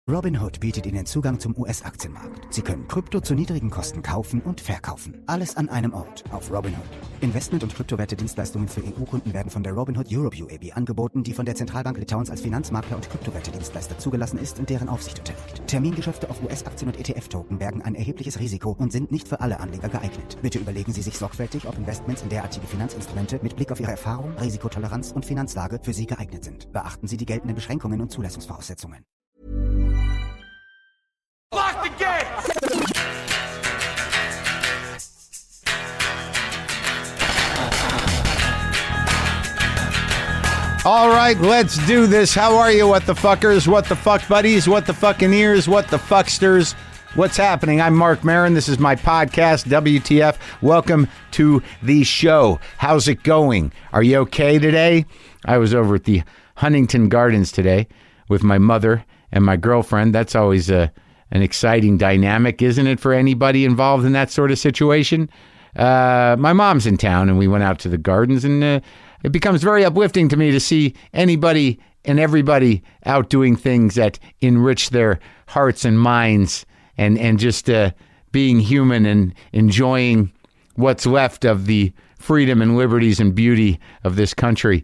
Robinhood bietet Ihnen Zugang zum US-Aktienmarkt. Sie können Krypto zu niedrigen Kosten kaufen und verkaufen. Alles an einem Ort auf Robinhood. Investment- und Kryptowerte-Dienstleistungen für EU-Kunden werden von der Robinhood Europe UAB angeboten, die von der Zentralbank Litauens als Finanzmakler und Kryptowerte-Dienstleister zugelassen ist und deren Aufsicht unterliegt. Termingeschäfte auf US-Aktien und ETF-Token bergen ein erhebliches Risiko und sind nicht für alle Anleger geeignet. Bitte überlegen Sie sich sorgfältig, ob Investments in derartige Finanzinstrumente mit Blick auf Ihre Erfahrung, Risikotoleranz und Finanzlage für Sie geeignet sind. Beachten Sie die geltenden Beschränkungen und Zulassungsvoraussetzungen. Lock the gate! All right, let's do this. How are you, what the fuckers, what the fuck buddies, what the fucking ears, what the fucksters? What's happening? I'm Mark Maron. This is my podcast, WTF. Welcome to the show. How's it going? Are you okay today? I was over at the Huntington Gardens today with my mother and my girlfriend. That's always an exciting dynamic, isn't it, for anybody involved in that sort of situation? My mom's in town, and we went out to the gardens, and it becomes very uplifting to me to see anybody and everybody out doing things that enrich their hearts and minds, and just being human and enjoying what's left of the freedom and liberties and beauty of this country.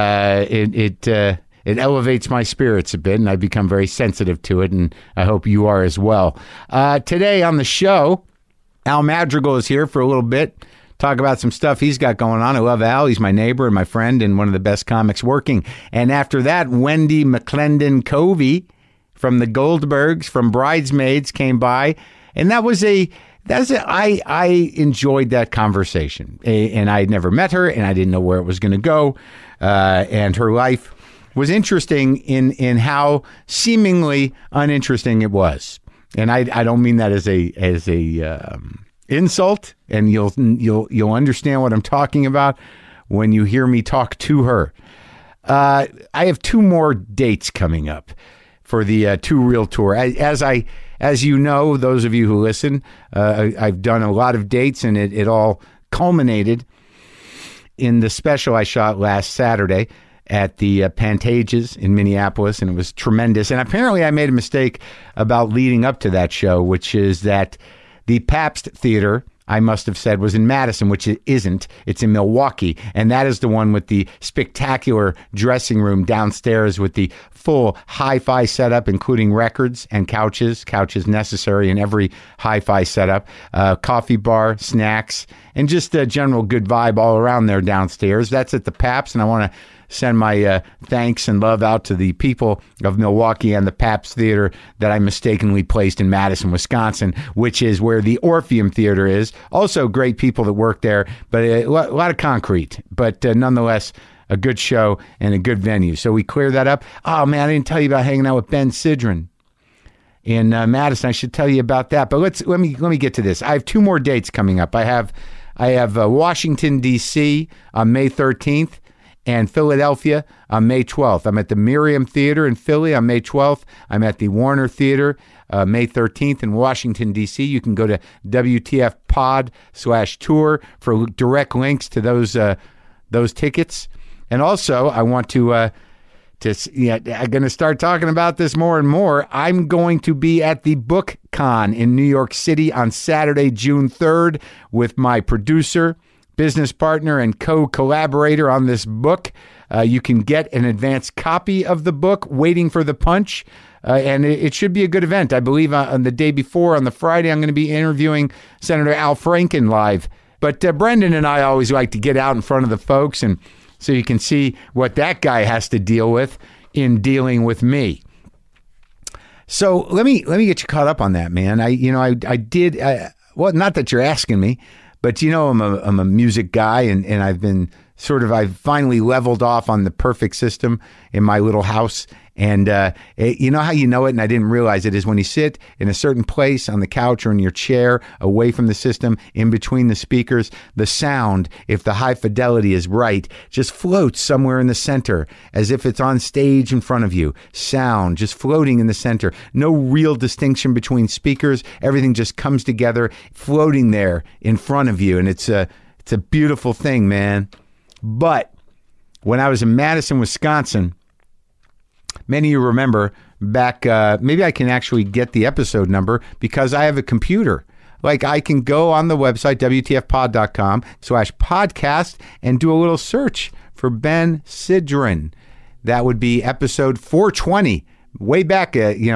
It elevates my spirits a bit, and I become very sensitive to it, and I hope you are as well. Today on the show, Al Madrigal is here for a little bit, talk about some stuff he's got going on. I love Al. He's my neighbor and my friend and one of the best comics working. And after that, Wendy McClendon Covey from the Goldbergs, from Bridesmaids, came by, and I enjoyed that conversation. And I had never met her, and I didn't know where it was going to go, and her life was interesting in how seemingly uninteresting it was. And I don't mean that as a insult, and you'll understand what I'm talking about when you hear me talk to her. I have two more dates coming up for the Two Real Tour. As you know, those of you who listen, I've done a lot of dates, and it all culminated in the special I shot last Saturday at the Pantages in Minneapolis, and it was tremendous. And apparently I made a mistake about leading up to that show, which is that the Pabst Theater, I must have said, was in Madison, which it isn't. It's in Milwaukee, and that is the one with the spectacular dressing room downstairs with the full hi-fi setup, including records and couches necessary in every hi-fi setup, coffee bar, snacks, and just a general good vibe all around there downstairs. That's at the Pabst, and I want to send my thanks and love out to the people of Milwaukee and the Pabst Theater that I mistakenly placed in Madison, Wisconsin, which is where the Orpheum Theater is. Also great people that work there, but a lot of concrete, but nonetheless, a good show and a good venue. So we cleared that up. Oh, man, I didn't tell you about hanging out with Ben Sidran in Madison. I should tell you about that, but let me get to this. I have two more dates coming up. I have Washington, D.C. on May 13th, and Philadelphia on May 12th. I'm at the Miriam Theater in Philly on May 12th. I'm at the Warner Theater May 13th in Washington, D.C. You can go to WTFpod/tour for direct links to those tickets. And also, I want to I'm going to start talking about this more and more. I'm going to be at the BookCon in New York City on Saturday, June 3rd, with my producer, business partner, and co-collaborator on this book. You can get an advanced copy of the book, Waiting for the Punch, and it should be a good event. I believe on the day before, on the Friday, I'm going to be interviewing Senator Al Franken live. But Brendan and I always like to get out in front of the folks, and so you can see what that guy has to deal with in dealing with me. So let me get you caught up on that, man. I did, well, not that you're asking me, but I'm a music guy, and I've finally leveled off on the perfect system in my little house. And you know how you know it, and I didn't realize it, is when you sit in a certain place on the couch or in your chair, away from the system, in between the speakers, the sound, if the high fidelity is right, just floats somewhere in the center, as if it's on stage in front of you. Sound just floating in the center. No real distinction between speakers. Everything just comes together, floating there in front of you, and it's a beautiful thing, man. But when I was in Madison, Wisconsin, many of you remember back, maybe I can actually get the episode number because I have a computer. Like I can go on the website, WTFpod.com/podcast and do a little search for Ben Sidran. That would be episode 420, way back,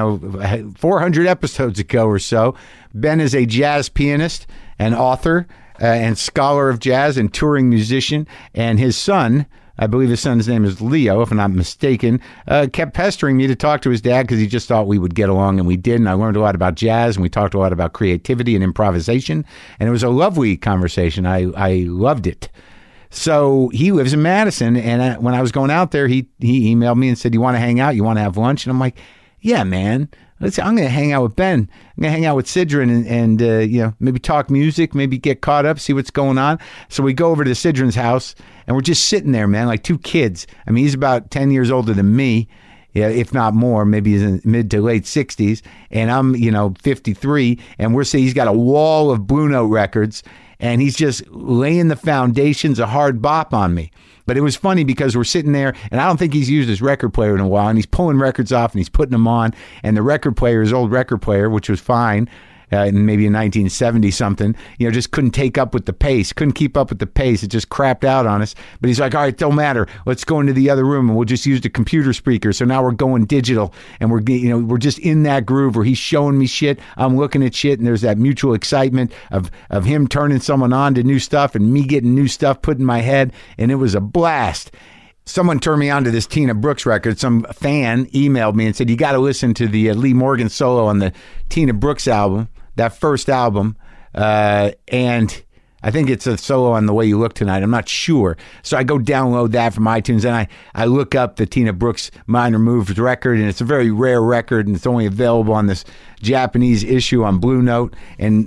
400 episodes ago or so. Ben is a jazz pianist and author and scholar of jazz and touring musician. And his son, I believe his son's name is Leo, if I'm not mistaken, kept pestering me to talk to his dad because he just thought we would get along, and we did. And I learned a lot about jazz, and we talked a lot about creativity and improvisation. And it was a lovely conversation. I loved it. So he lives in Madison, and when I was going out there, he emailed me and said, "You want to hang out? You want to have lunch?" And I'm like, "Yeah, man. I'm going to hang out with Ben. I'm going to hang out with Sidran and maybe talk music, maybe get caught up, see what's going on." So we go over to Sidran's house, and we're just sitting there, man, like two kids. I mean, he's about 10 years older than me, if not more. Maybe he's in mid to late 60s, and I'm 53, and he's got a wall of Blue Note records, and he's just laying the foundations of hard bop on me. But it was funny because we're sitting there, and I don't think he's used his record player in a while, and he's pulling records off, and he's putting them on, and the record player, his old record player, which was fine, maybe in 1970-something, just couldn't keep up with the pace. It just crapped out on us. But he's like, "All right, don't matter. Let's go into the other room, and we'll just use the computer speaker." So now we're going digital, and we're just in that groove where he's showing me shit, I'm looking at shit, and there's that mutual excitement of him turning someone on to new stuff and me getting new stuff put in my head, and it was a blast. Someone turned me on to this Tina Brooks record. Some fan emailed me and said, "You got to listen to the Lee Morgan solo on the Tina Brooks album, that first album." And I think it's a solo on The Way You Look Tonight. I'm not sure. So I go download that from iTunes, and I look up the Tina Brooks Minor Moves record, and it's a very rare record, and it's only available on this Japanese issue on Blue Note.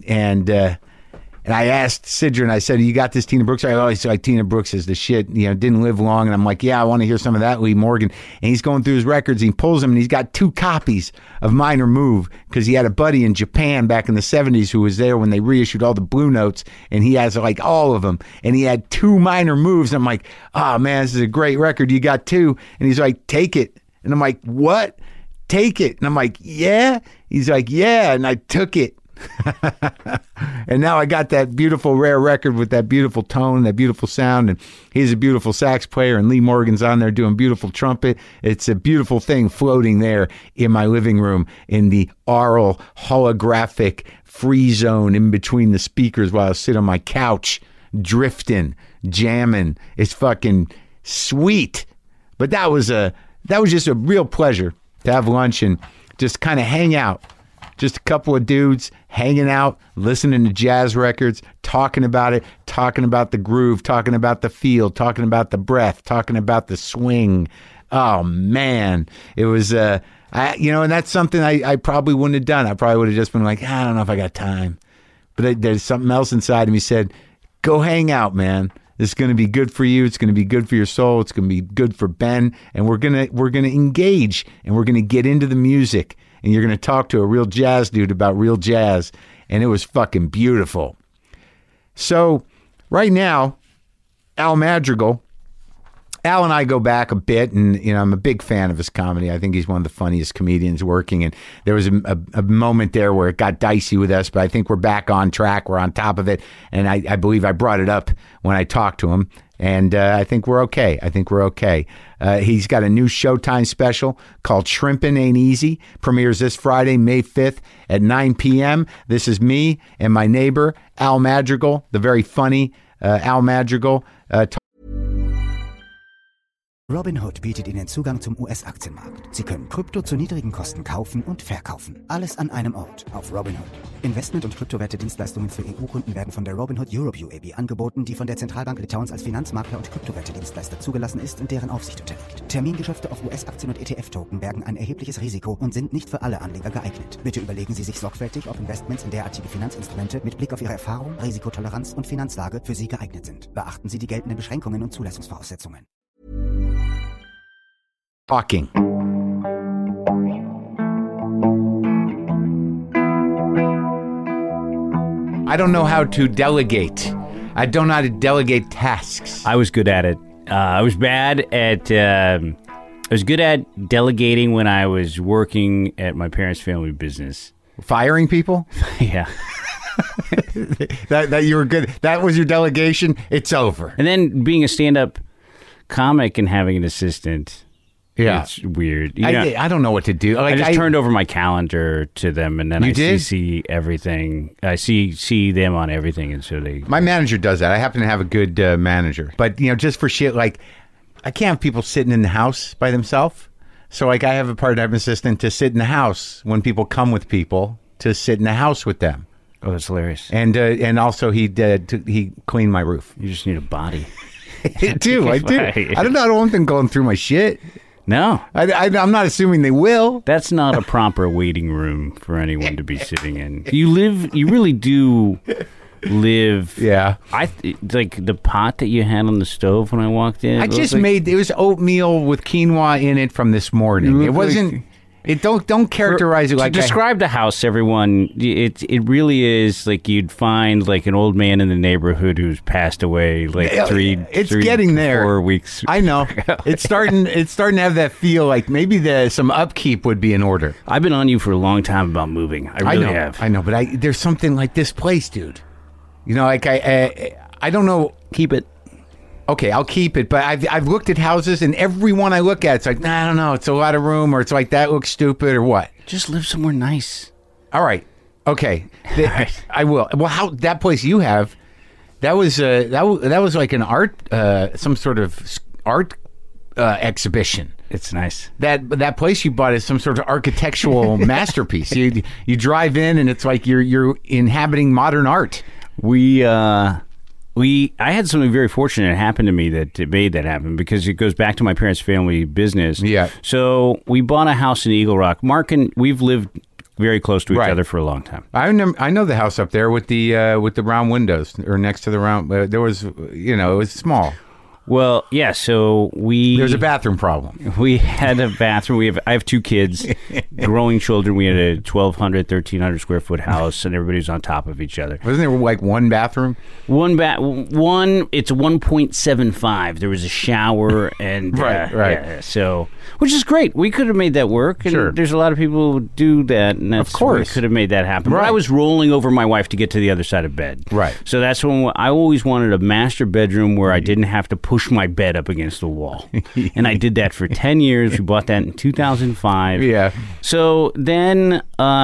And I asked Sidran, I said, "You got this Tina Brooks?" I always like Tina Brooks is the shit, didn't live long. And I'm like, "Yeah, I want to hear some of that Lee Morgan." And he's going through his records, he pulls them, and he's got 2 copies of Minor Move because he had a buddy in Japan back in the 70s who was there when they reissued all the Blue Notes, and he has like all of them. And he had 2 Minor Moves. I'm like, "Oh, man, this is a great record. You got 2. And he's like, "Take it." And I'm like, "What? Take it?" And I'm like, "Yeah." He's like, "Yeah." And I took it. And now I got that beautiful rare record with that beautiful tone, that beautiful sound, and he's a beautiful sax player, and Lee Morgan's on there doing beautiful trumpet. It's a beautiful thing floating there in my living room in the aural holographic free zone in between the speakers while I sit on my couch drifting, jamming. It's fucking sweet. But that was just a real pleasure to have lunch and just kind of hang out. Just a couple of dudes hanging out, listening to jazz records, talking about it, talking about the groove, talking about the feel, talking about the breath, talking about the swing. Oh, man. It was, and that's something I probably wouldn't have done. I probably would have just been like, "I don't know if I got time." But there's something else inside of me said, "Go hang out, man. This is going to be good for you. It's going to be good for your soul. It's going to be good for Ben. And we're going to engage, and we're going to get into the music. And you're going to talk to a real jazz dude about real jazz." And it was fucking beautiful. So right now, Al Madrigal, Al and I go back a bit, and I'm a big fan of his comedy. I think he's one of the funniest comedians working. And there was a moment there where it got dicey with us, but I think we're back on track. We're on top of it. And I believe I brought it up when I talked to him. And I think we're okay. He's got a new Showtime special called Shrimpin' Ain't Easy. Premieres this Friday, May 5th at 9 p.m. This is me and my neighbor, Al Madrigal, the very funny Al Madrigal. Robinhood bietet Ihnen Zugang zum US-Aktienmarkt. Sie können Krypto zu niedrigen Kosten kaufen und verkaufen. Alles an einem Ort auf Robinhood. Investment- und Kryptowerte-Dienstleistungen für EU-Kunden werden von der Robinhood Europe UAB angeboten, die von der Zentralbank Litauens als Finanzmakler und Kryptowerte-Dienstleister zugelassen ist und deren Aufsicht unterliegt. Termingeschäfte auf US-Aktien und ETF-Token bergen ein erhebliches Risiko und sind nicht für alle Anleger geeignet. Bitte überlegen Sie sich sorgfältig, ob Investments in derartige Finanzinstrumente mit Blick auf Ihre Erfahrung, Risikotoleranz und Finanzlage für Sie geeignet sind. Beachten Sie die geltenden Beschränkungen und Zulassungsvoraussetzungen. Talking. I don't know how to delegate. I don't know how to delegate tasks. I was good at it. I was bad at I was good at delegating when I was working at my parents' family business. Firing people? Yeah. that you were good. That was your delegation. It's over. And then being a stand-up comic and having an assistant. Yeah. It's weird. You know, I don't know what to do. Like, I just turned over my calendar to them, and then You I did? see everything. I see them on everything, and so they. My manager does that. I happen to have a good manager, but just for shit, like I can't have people sitting in the house by themselves. So like I have a part-time assistant to sit in the house when people come with people to sit in the house with them, Oh, that's hilarious. and also he cleaned my roof. You just need a body. I do. I don't know. I don't want them going through my shit. No, I'm not assuming they will. that's not a proper waiting room for anyone to be sitting in. You really do live. Yeah. Like the pot that you had on the stove when I walked in. I just made it was oatmeal with quinoa in it from this morning. It wasn't. It don't characterize it like to describe the house, everyone. It really is like you'd find like an old man in the neighborhood who's passed away like It's three, getting there. 4 weeks. I know. It's starting to have that feel like maybe some upkeep would be in order. I've been on you for a long time about moving. I really have. I know, but there's something like this place, dude. Like I don't know. Keep it. Okay, I'll keep it, but I've looked at houses, and every one I look at, it's like, nah, I don't know, it's a lot of room, or it's like that looks stupid, or what. Just live somewhere nice. All right, okay, right. I will. Well, how that place you have, that was like an art, some sort of art exhibition. It's nice. That place you bought is some sort of architectural masterpiece. You drive in, and it's like you're inhabiting modern art. I had something very fortunate happen to me that made that happen because it goes back to my parents' family business. Yeah. So we bought a house in Eagle Rock. Mark and we've lived very close to each Right. other for a long time. I know the house up there with the round windows, or next to the round. There was, it was small. Well, yeah. So There's a bathroom problem. We had a bathroom. I have 2 kids, growing children. We had a 1,200, 1,300 square foot house, and everybody was on top of each other. Wasn't there like one bathroom? It's a 1.75. There was a shower and Right. yeah, so which is great. We could have made that work. And Sure. there's a lot of people who do that, and that's Of course. we could have made that happen. But Right. I was rolling over my wife to get to the other side of bed. Right. So that's when I always wanted a master bedroom where I didn't have to push my bed up against the wall, and I did that for 10 years. We bought that in 2005. Yeah. So then,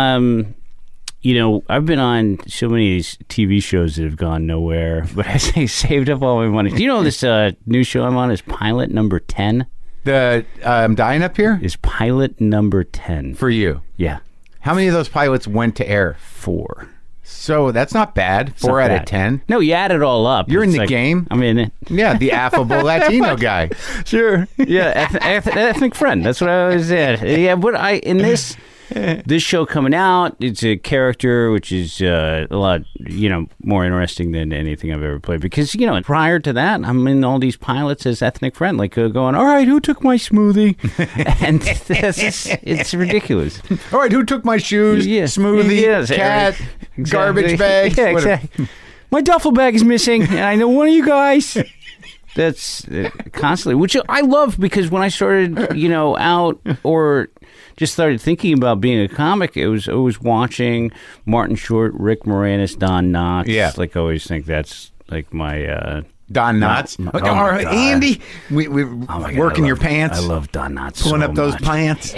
I've been on so many of these TV shows that have gone nowhere, but I saved up all my money. Do you know this new show I'm on is Pilot Number 10? The I'm dying up here Is Pilot Number 10. for you. Yeah. How many of those pilots went to air? 4. So that's not bad. It's 4 not out of bad. 10. No, you add it all up. You're in It's the game. I'm in it. Yeah, the affable Latino guy. Sure. Yeah, ethnic friend. That's what I always said. Yeah, but in this show coming out, it's a character which is a lot, more interesting than anything I've ever played. Because, prior to that, I'm in all these pilots as ethnic friend, like going, all right, who took my smoothie? And it's ridiculous. All right, who took my shoes? Yeah. Smoothie, Yes, cat, exactly. garbage bag. Yeah, whatever. exactly. My duffel bag is missing, and I know one of you guys. That's constantly, which I love because when I started, out or just started thinking about being a comic, it was always watching Martin Short, Rick Moranis, Don Knotts. Yeah. Like I always think that's like my... Don Knotts. my- Look, oh my all right, God. Andy, we're Oh my God, working I your love- pants. I love Don Knotts Pulling so up those much. pants.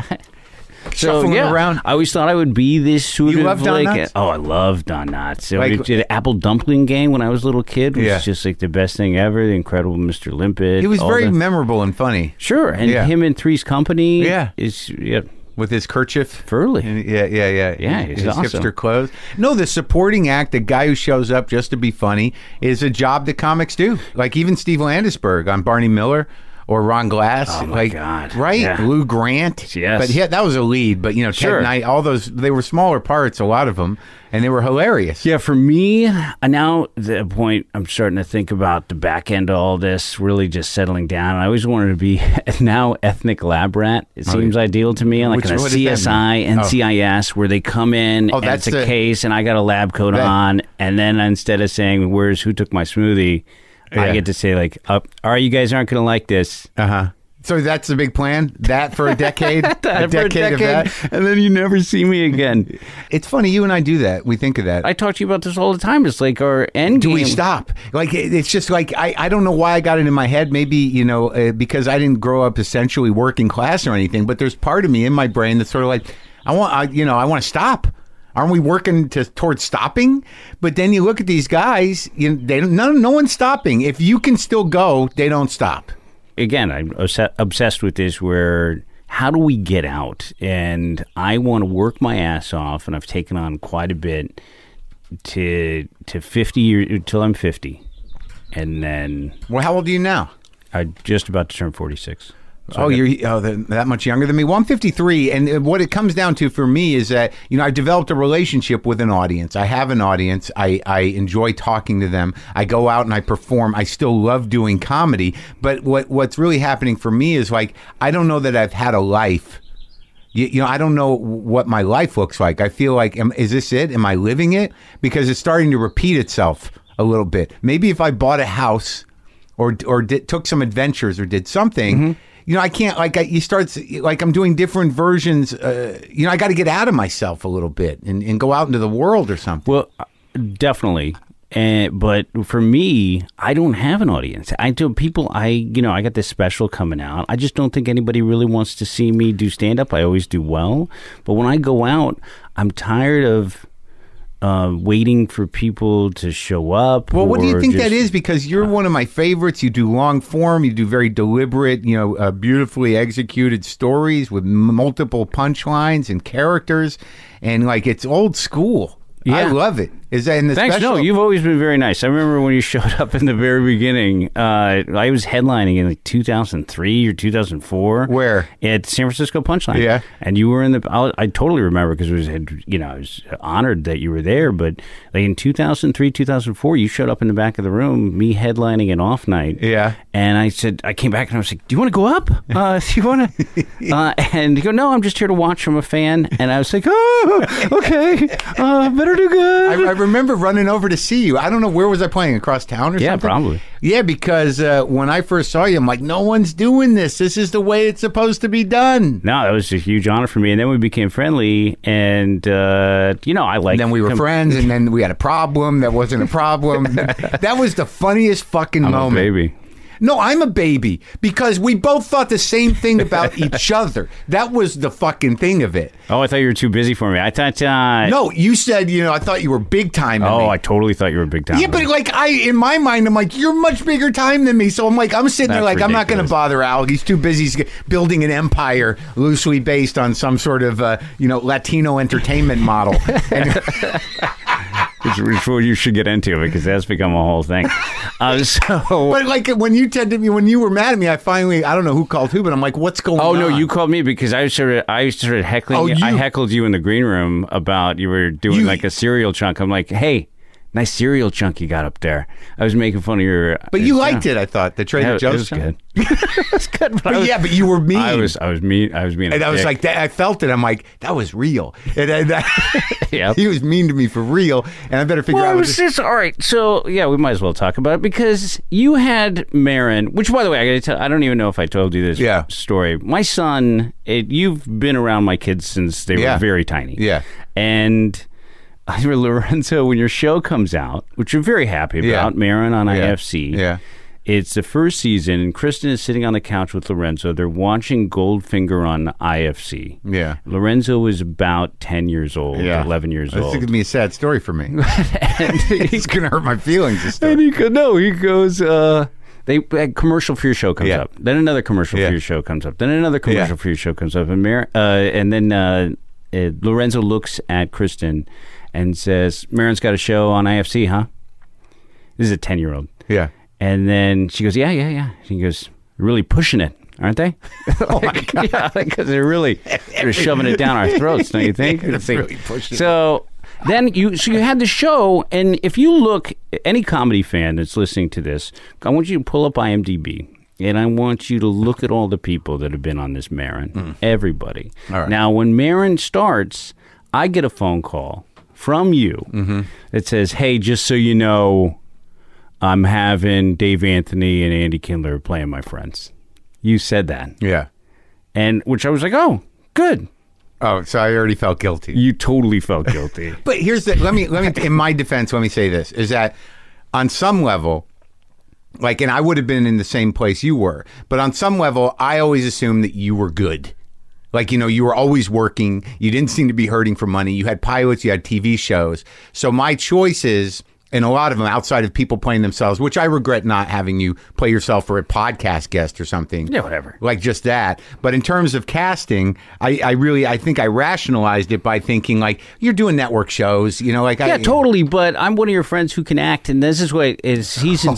So, Shuffling yeah, around. I always thought I would be this sort You of love Don like... Knotts? Oh, I love Don Knotts. So Like- we did an apple dumpling game when I was a little kid. It was just like the best thing ever. The Incredible Mr. Limpet. He was all very the- memorable and funny Sure, and Yeah. him in Three's Company Yeah. is with his kerchief. Furley. And yeah. Yeah, he's his awesome. hipster clothes. No, the supporting act, the guy who shows up just to be funny, is a job that comics do. Like even Steve Landisberg on Barney Miller or Ron Glass. Oh, my like, God. Right? Yeah. Lou Grant. Yes. But yeah, that was a lead. But Sure. Ted Knight, all those, they were smaller parts, a lot of them, and they were hilarious. Yeah, for me, now the point I'm starting to think about the back end of all this, really just settling down. I always wanted to be now ethnic lab rat. It seems ideal to me, like Which- in a what does that CSI, mean? NCIS, where they come in Oh, and that's it's a the- case, and I got a lab coat That- on, and then instead of saying who took my smoothie, I Yeah. get to say like, all right, you guys aren't going to like this. Uh-huh. So that's the big plan? That for a decade? For a decade, of that? and then you never see me again. It's funny. You and I do that. We think of that. I talk to you about this all the time. It's like our end Do game. we stop? Like, it's just like, I don't know why I got it in my head. Maybe, because I didn't grow up essentially working class or anything, but there's part of me in my brain that's sort of like, I want to stop. Aren't we working towards stopping? But then you look at these guys, no one's stopping. If you can still go, they don't stop. Again, I'm obsessed with this where how do we get out? And I want to work my ass off, and I've taken on quite a bit to 50 years, until I'm 50. And then... Well, how old are you now? I'm just about to turn 46. So you're that much younger than me. Well, I'm 53, and what it comes down to for me is that I've developed a relationship with an audience. I have an audience. I enjoy talking to them. I go out and I perform. I still love doing comedy, but what's really happening for me is like I don't know that I've had a life. I don't know what my life looks like. I feel like, is this it? Am I living it? Because it's starting to repeat itself a little bit. Maybe if I bought a house or took some adventures or did something. Mm-hmm. I can't, I'm doing different versions. I got to get out of myself a little bit and go out into the world or something. Well, definitely. But for me, I don't have an audience. I tell people, I got this special coming out. I just don't think anybody really wants to see me do stand-up. I always do well. But when I go out, I'm tired of waiting for people to show up. Well, what do you think that is? Because you're one of my favorites. You do long form. You do very deliberate, beautifully executed stories with multiple punchlines and characters. And it's old school. Yeah. I love it. Is that in the Thanks. special? No, you've always been very nice. I remember when you showed up in the very beginning. I was headlining in 2003 or 2004. Where? At San Francisco Punchline. Yeah. And you were in the... I totally remember because I was honored that you were there. But in 2003, 2004, you showed up in the back of the room, me headlining an off night. Yeah. And I came back and I was like, do you want to go up? Do you want to... and you go, no, I'm just here to watch from a fan. And I was like, oh, okay. Better do good. I remember running over to see you. I don't know, where was I playing? Across town or something? Yeah, probably. Yeah, because when I first saw you, I'm like, no one's doing this. This is the way it's supposed to be done. No, that was a huge honor for me. And then we became friendly, and, I liked... Then we were friends, and then we had a problem that wasn't a problem. That was the funniest fucking moment. I'm a baby. No, I'm a baby, because we both thought the same thing about each other. That was the fucking thing of it. Oh, I thought you were too busy for me. I thought... No, you said, I thought you were big time than me. I totally thought you were big time. Yeah, but in my mind, I'm like, you're much bigger time than me. So I'm sitting there like, ridiculous. I'm not going to bother Al. He's too busy building an empire loosely based on some sort of, Latino entertainment model. Which you should get into, because that's become a whole thing. But when you were mad at me, I don't know who called who, but I'm like, what's going on? Oh no, you called me because I started heckling. I heckled you in the green room about you were doing a cereal chunk. I'm like, hey, nice cereal chunk you got up there. I was making fun of your... But you liked it, I thought. The Trader Joe's chunk. It was good. But you were mean. I was mean. I was being a And I was dick. like, I felt it. I'm like, that was real. And Yep. He was mean to me for real, and I better figure out... all right. So, yeah, we might as well talk about it, because you had Maron, which, by the way, I got to tell, I don't even know if I told you this story. My son, you've been around my kids since they were very tiny. Yeah. And... Lorenzo, when your show comes out, which you're very happy about, Maron on IFC. Yeah. It's the first season, and Kristen is sitting on the couch with Lorenzo. They're watching Goldfinger on IFC. Yeah. Lorenzo was about 10 years old, 11 years old. It's going to be a sad story for me. He's going to hurt my feelings. And he goes, a commercial for your show comes up. Then another commercial for your show comes up. Then another commercial for your show comes up. And then Lorenzo looks at Kristen and says, Maron's got a show on IFC, huh? This is a 10-year-old. Yeah. And then she goes, yeah. He goes, really pushing it, aren't they? Oh, my God. Yeah, because they're shoving it down our throats, don't you think? They're really pushing it. So then you had the show, and if you look, any comedy fan that's listening to this, I want you to pull up IMDb. And I want you to look at all the people that have been on this Maron. Everybody. All right. Now, when Maron starts, I get a phone call from you that says, hey, just so you know, I'm having Dave Anthony and Andy Kindler playing my friends. you said that. Yeah. And which I was like, oh, good. Oh, so I already felt guilty. You totally felt guilty. But here's the let me in my defense, let me say this is that on some level, like, and I would have been in the same place you were, but on some level, I always assumed that you were good. Like, you know, you were always working. You didn't seem to be hurting for money. You had pilots, you had TV shows. So my choices, and a lot of them outside of people playing themselves, which I regret not having you play yourself for a podcast guest or something. Yeah, whatever. Like just that. But in terms of casting, I think I rationalized it by thinking like, you're doing network shows, you know, like Yeah, totally. But I'm one of your friends who can act, and this is what is season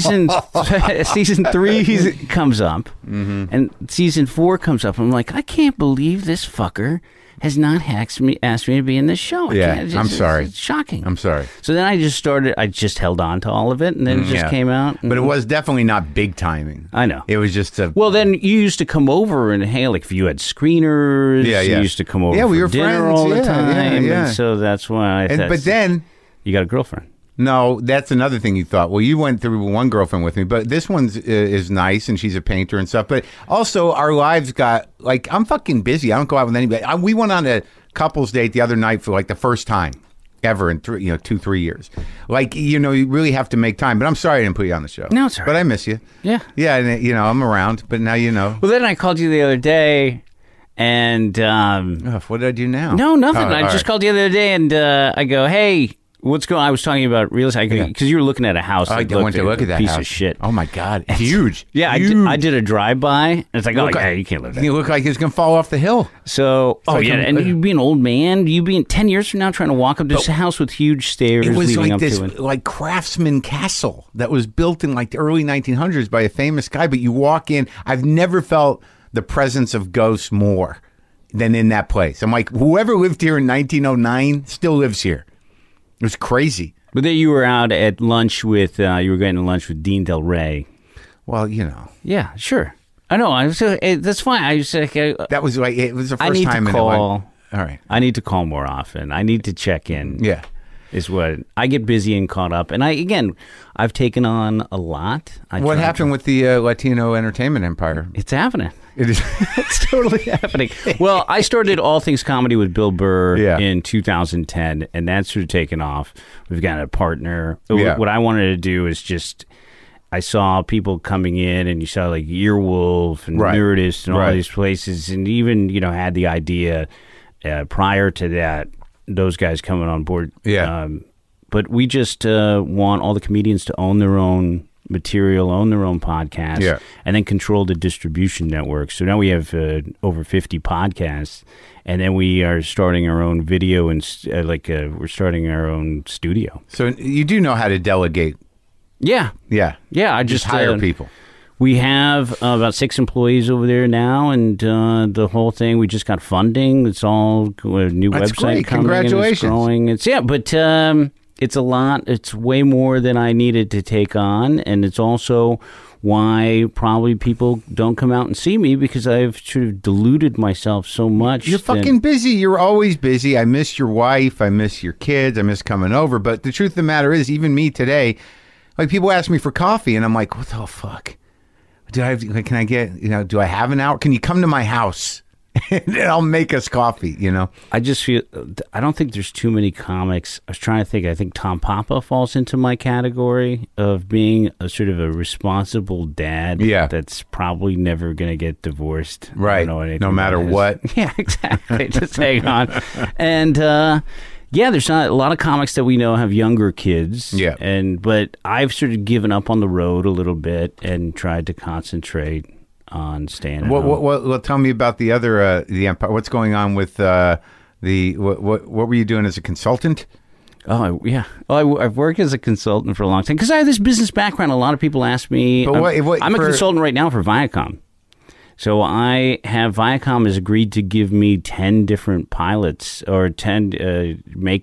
3 comes up, and season 4 comes up. I'm like, I can't believe this fucker has not asked me to be in this show. Yeah, I'm sorry. It's shocking. I'm sorry. So then I just held on to all of it, and then it just came out. But it was definitely not big timing. I know. It was just a... Well, then you used to come over and, hey, like if you had screeners, you used to come over we for were dinner friends. all the Yeah, time. yeah. And so that's why I thought, but then... you got a girlfriend. No, that's another thing you thought. Well, you went through one girlfriend with me, but this one's is nice, and she's a painter and stuff. But also, our lives got, like, I'm fucking busy. I don't go out with anybody. We went on a couple's date the other night for, like, the first time ever in 2-3 years. Like, you know, you really have to make time. But I'm sorry I didn't put you on the show. No, it's all right. But I miss you. Yeah. Yeah, and, you know, I'm around, but now you know. Well, then I called you the other day, and... what did I do now? No, nothing. Oh, I just called you the other day, and I go, hey... What's going on? I was talking about real estate because you were looking at a house. I went to look at that piece house. of shit. Oh my God, huge. Yeah, huge. I did a drive-by. And it's like, you can't live there. You look like it's gonna fall off the hill. So, and you be an old man. You be 10 years from now trying to walk up this house with huge stairs. It was leading like up this, to it. like Craftsman Castle that was built in like the early 1900s by a famous guy. But you walk in, I've never felt the presence of ghosts more than in that place. I'm like, whoever lived here in 1909 still lives here. It was crazy. But then you were out at lunch with, you were going to lunch with Dean Del Rey. Well, you know. Yeah, sure. I know. That's fine. I was like, that was like, it was the I first need time to in call. All right. I need to call more often. I need to check in. Yeah. Is what I get busy and caught up. And I've taken on a lot. What happened with the Latino entertainment empire? It's happening. It is. It's totally happening. Well, I started All Things Comedy with Bill Burr in 2010, and that's sort of taken off. We've got a partner. Yeah. What I wanted to do is just, I saw people coming in, and you saw like Earwolf and Nerdist and all these places, and even, had the idea prior to that, those guys coming on board. Yeah. But we just want all the comedians to own their own material, own their own podcast, and then control the distribution network. So now we have over 50 podcasts, and then we are starting our own video and we're starting our own studio. So you do know how to delegate. Yeah. Yeah. Yeah. I just hire people. We have about 6 employees over there now, and the whole thing, we just got funding. It's all a new That's website great. coming. Congratulations. And it's growing. But it's a lot. It's way more than I needed to take on, and it's also why probably people don't come out and see me, because I've sort of deluded myself so much. You're fucking busy. You're always busy. I miss your wife. I miss your kids. I miss coming over. But the truth of the matter is, even me today, like people ask me for coffee, and I'm like, what the fuck? Can I get, do I have an hour? Can you come to my house and I'll make us coffee, I just feel, I don't think there's too many comics. I was trying to think, I think Tom Papa falls into my category of being a sort of a responsible dad. Yeah. That's probably never going to get divorced. Right. No matter what. Yeah, exactly. Just hang on. And, there's not a lot of comics that we know have younger kids. Yeah. But I've sort of given up on the road a little bit and tried to concentrate on staying at home. Well, tell me about the other, the Empire. What's going on with what were you doing as a consultant? Oh, yeah. Well, I've worked as a consultant for a long time because I have this business background. A lot of people ask me. I'm a consultant right now for Viacom. So Viacom has agreed to give me 10 different pilots or 10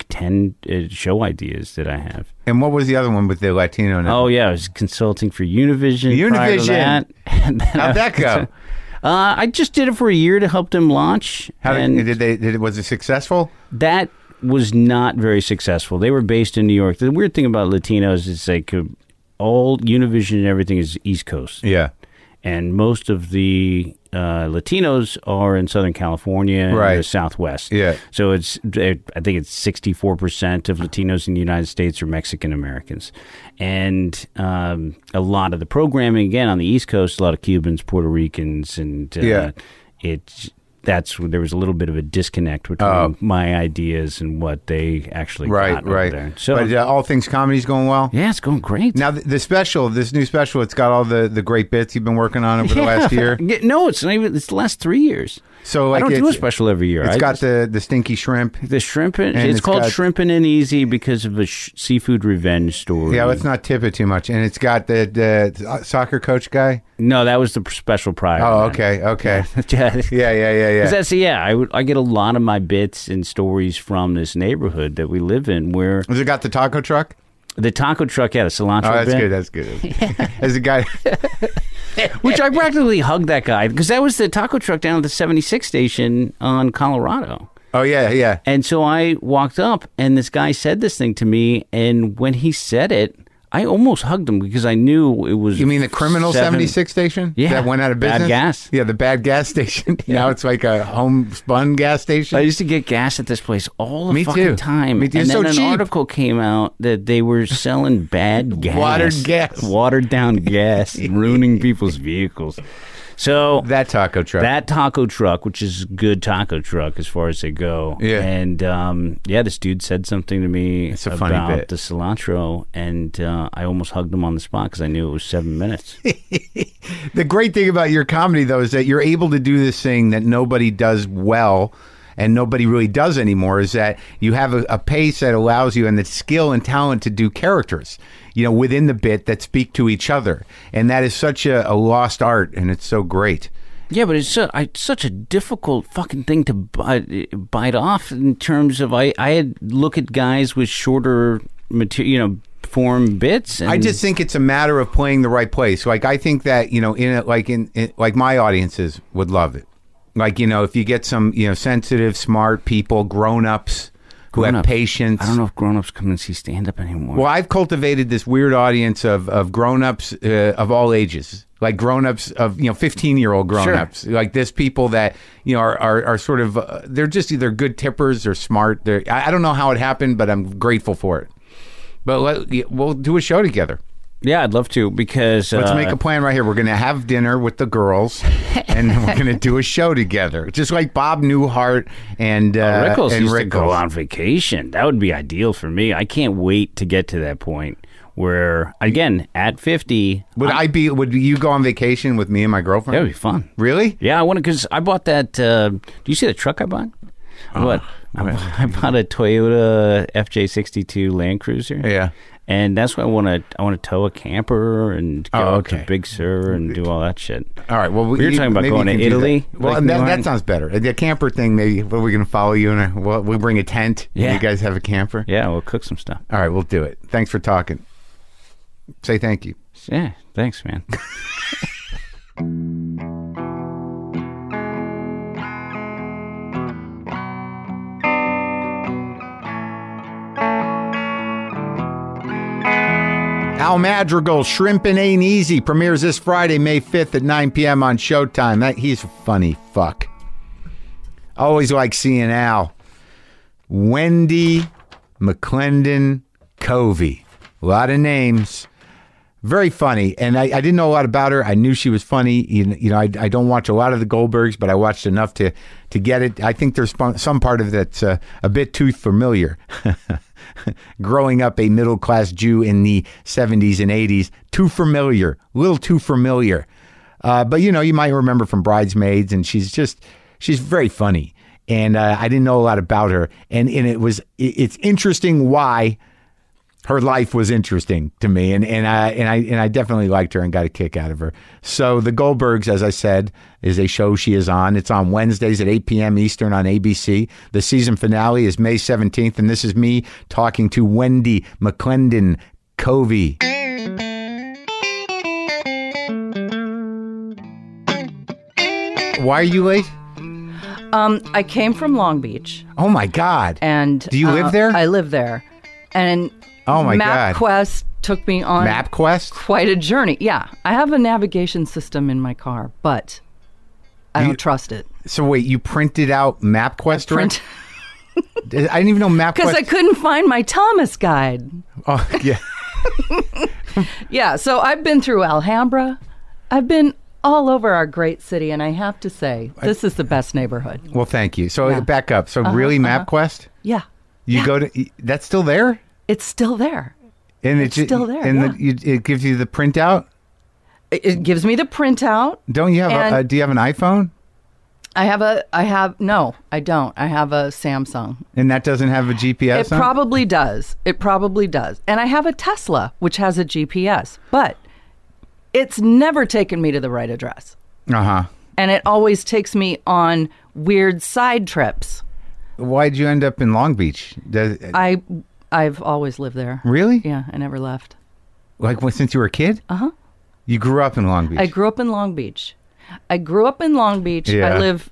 show ideas that I have. And what was the other one with the Latino network? Oh, yeah. I was consulting for Univision. Univision. How'd that go? I just did it for a year to help them launch. Was it successful? That was not very successful. They were based in New York. The weird thing about Latinos is like all Univision and everything is East Coast. Yeah. and most of the Latinos are in Southern California and Right. the Southwest. Yeah. So I think it's 64% of Latinos in the United States are Mexican Americans. And a lot of the programming, again, on the East Coast, a lot of Cubans, Puerto Ricans, and there was a little bit of a disconnect between my ideas and what they actually got over there. So, but All Things Comedy's going well? yeah, it's going great. Now, this new special, it's got all the great bits you've been working on over the last year. No, it's not even. It's the last 3 years. So I don't do a special every year. It's got the stinky shrimp. The shrimpin'. And It's called got- Shrimpin' and Easy because of a seafood revenge story. Yeah, let's not tip it too much. And it's got the soccer coach guy. No, that was the special prior. Oh, to that. okay. Yeah. Yeah. 'Cause that's I get a lot of my bits and stories from this neighborhood that we live in, where Has it got the taco truck? the taco truck had a cilantro Oh, that's bit, good. That's good. As a guy, which I practically hugged that guy because that was the taco truck down at the 76 station on Colorado. oh yeah. And so I walked up, and this guy said this thing to me, and when he said it, I almost hugged him because I knew it was. You mean the criminal 76 station? Yeah. That went out of business? Bad gas. Yeah, the bad gas station. Now it's like a homespun gas station. I used to get gas at this place all the Me fucking too. time. Me too. And It's then so an cheap. article came out that they were selling bad gas. Watered down gas, ruining people's vehicles. So That taco truck. that taco truck, which is a good taco truck as far as they go. Yeah. And this dude said something to me It's a funny about bit. the cilantro, and I almost hugged him on the spot because I knew it was 7 minutes. The great thing about your comedy, though, is that you're able to do this thing that nobody does well and nobody really does anymore, is that you have a pace that allows you and the skill and talent to do characters, within the bit that speak to each other. And that is such a lost art, and it's so great. Yeah, but it's such a difficult fucking thing to bite off in terms of I had look at guys with shorter material, form bits. And I just think it's a matter of playing the right place. Like, I think that, like my audiences would love it. Like, if you get some, sensitive, smart people, grown-ups who have Grown-ups. patience. I don't know if grown-ups come and see stand-up anymore. Well, I've cultivated this weird audience of grown-ups of all ages. Like grown-ups of 15-year-old grown-ups, like this people that are sort of they're just either good tippers or smart. I don't know how it happened, but I'm grateful for it. But we'll do a show together. Yeah, I'd love to because Let's make a plan right here. We're going to have dinner with the girls, and we're going to do a show together, just like Bob Newhart and Rickles and used to go Rickles. on vacation. That would be ideal for me. I can't wait to get to that point where, again, at 50, Would you go on vacation with me and my girlfriend? that would be fun. Really? Yeah, I want to because I bought that. Do you see the truck I bought? What? I bought a Toyota FJ62 Land Cruiser. Yeah. And that's why I want to tow a camper and go up to Big Sur and do all that shit. All right. Well, We were talking about maybe going you to can do Italy. that. Well, Like, that sounds better. The camper thing, maybe we're going to follow you, and we'll bring a tent. Yeah. You guys have a camper. Yeah, we'll cook some stuff. All right, we'll do it. Thanks for talking. Say thank you. Yeah, thanks, man. Al Madrigal, Shrimpin' Ain't Easy, premieres this Friday, May 5th at 9 p.m. on Showtime. He's a funny fuck. Always like seeing Al. Wendy McClendon Covey. A lot of names. Very funny. And I didn't know a lot about her. I knew she was funny. I don't watch a lot of the Goldbergs, but I watched enough to get it. I think there's some part of it that's a bit too familiar. Growing up a middle-class Jew in the 70s and 80s, too familiar, a little too familiar. But, you might remember from Bridesmaids, and she's very funny. And I didn't know a lot about her. And it's interesting why her life was interesting to me. And I definitely liked her and got a kick out of her. So The Goldbergs, as I said, is a show she is on. It's on Wednesdays at 8 p.m. Eastern on ABC. The season finale is May 17th. And this is me talking to Wendy McClendon Covey. Why are you late? I came from Long Beach, Oh, my God. and Do you live there? I live there, and Oh, my MapQuest took me on MapQuest? quite a journey. Yeah, I have a navigation system in my car, but I don't trust it. So wait, you printed out MapQuest? Print I didn't even know MapQuest. because I couldn't find my Thomas guide. Oh, yeah. Yeah, so I've been through Alhambra. I've been all over our great city, and I have to say, this is the best neighborhood. Well, thank you. So Yeah. back up. So really, MapQuest? Yeah, You go to that's still there, it's still there. and It's still there, and yeah. it gives you the printout. It gives me the printout. Don't you have? And- Do you have an iPhone? No, I don't. I have a Samsung. And that doesn't have a GPS. It on? probably does. It probably does. And I have a Tesla, which has a GPS, but it's never taken me to the right address. And it always takes me on weird side trips. Why'd you end up in Long Beach? I've always lived there. Really? Yeah, I never left. Like since you were a kid? You grew up in Long Beach. I grew up in Long Beach. Yeah. I live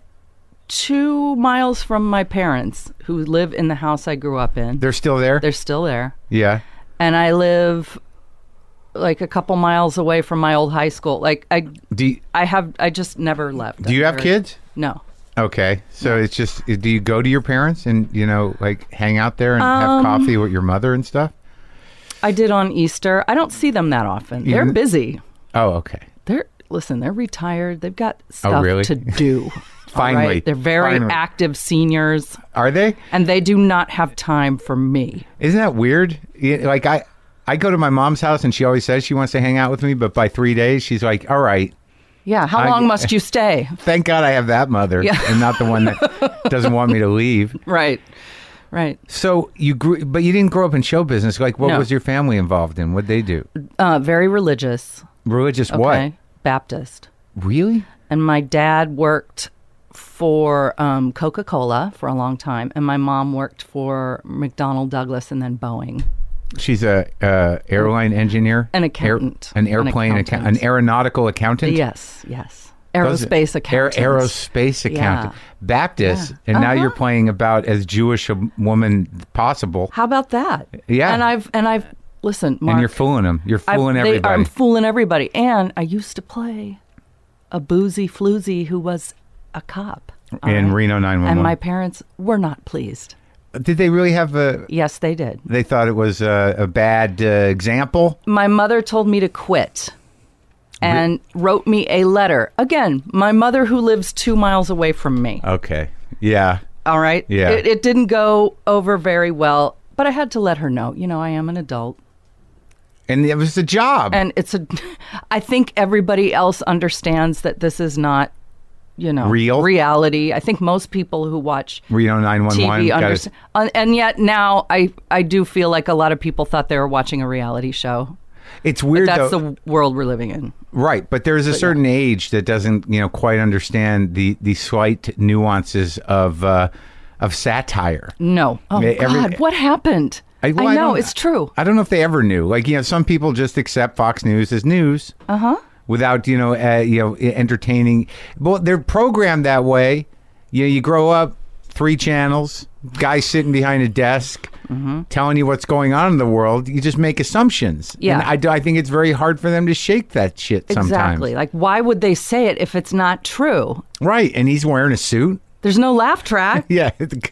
2 miles from my parents, who live in the house I grew up in. They're still there. They're still there. Yeah. And I live like a couple miles away from my old high school. Like I just never left. Do you have kids? No. Okay, so it's just. Do you go to your parents and like hang out there and have coffee with your mother and stuff? I did on Easter. I don't see them that often. They're Even- busy. Oh, okay. They're retired. They've got stuff really? to do. All Finally. right? They're very Finally. active seniors, Are they? and they do not have time for me. Isn't that weird? Like I go to my mom's house and she always says she wants to hang out with me, but by 3 days she's like, "All right, Yeah, how long must you stay? thank God I have that mother, Yeah. and not the one that doesn't want me to leave." Right. So you grew, but you didn't grow up in show business. Like, what No. was your family involved in? What'd they do? Very religious. Religious Okay. what? Baptist. Really? And my dad worked for Coca-Cola for a long time, and my mom worked for McDonnell Douglas and then Boeing. She's a airline engineer, An accountant. an airplane An accountant, accountant. an aeronautical accountant. Yes. Aerospace accountant. Aerospace accountant. Yeah. Baptist, Yeah. and now you're playing about as Jewish a woman possible. How about that? Yeah. And I've listen, Mark. And you're fooling them. You're fooling everybody. I'm fooling everybody. And I used to play a boozy floozy who was a cop. all In right? Reno 911. And my parents were not pleased. Did they really have a? Yes, they did. They thought it was a bad example. My mother told me to quit and wrote me a letter. Again, my mother who lives 2 miles away from me. Okay. Yeah. All right? Yeah. It didn't go over very well, but I had to let her know, I am an adult. And it was a job. And I think everybody else understands that this is not, Real? reality. I think most people who watch Reno 911. TV got understand. And yet now I do feel like a lot of people thought they were watching a reality show. It's weird That's though. the world we're living in. Right, but there's a certain age that doesn't, quite understand the slight nuances of satire. No. Oh, God, what happened? I well, know, don't- it's true. I don't know if they ever knew. Like, some people just accept Fox News as news. Without, entertaining. Well, they're programmed that way. You grow up, 3 channels, guy sitting behind a desk, telling you what's going on in the world. You just make assumptions. Yeah. And I think it's very hard for them to shake that shit sometimes. Exactly. Like, why would they say it if it's not true? Right. And he's wearing a suit. There's no laugh track. Yeah.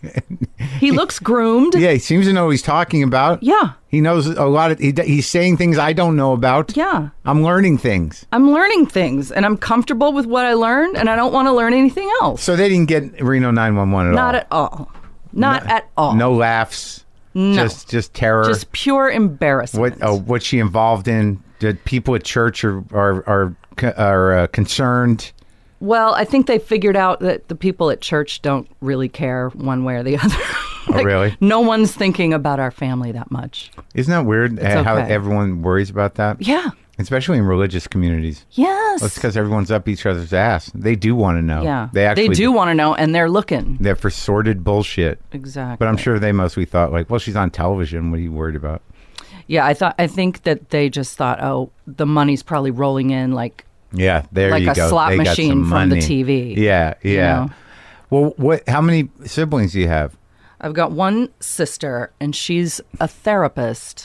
He looks groomed. Yeah, he seems to know what he's talking about. Yeah. He knows a lot of, he's saying things I don't know about. Yeah. I'm learning things. I'm learning things, and I'm comfortable with what I learned, and I don't want to learn anything else. So they didn't get Reno 911 at all. Not at all. Not at all. No laughs. No. Just terror. Just pure embarrassment. What she involved in? Did people at church are concerned? Well, I think they figured out that the people at church don't really care one way or the other. Really? No one's thinking about our family that much. Isn't that weird? How okay. everyone worries about that? Yeah. Especially in religious communities. Yes. Well, it's because everyone's up each other's ass. They do want to know. Yeah. They do want to know, and they're looking. They're for sordid bullshit. Exactly. But I'm sure they mostly thought, like, well, she's on television. What are you worried about? Yeah, I think that they just thought, oh, the money's probably rolling in like Yeah, there like you a go. slot They got machine some from the money. TV. Yeah, yeah. know? Well, how many siblings do you have? I've got one sister, and she's a therapist.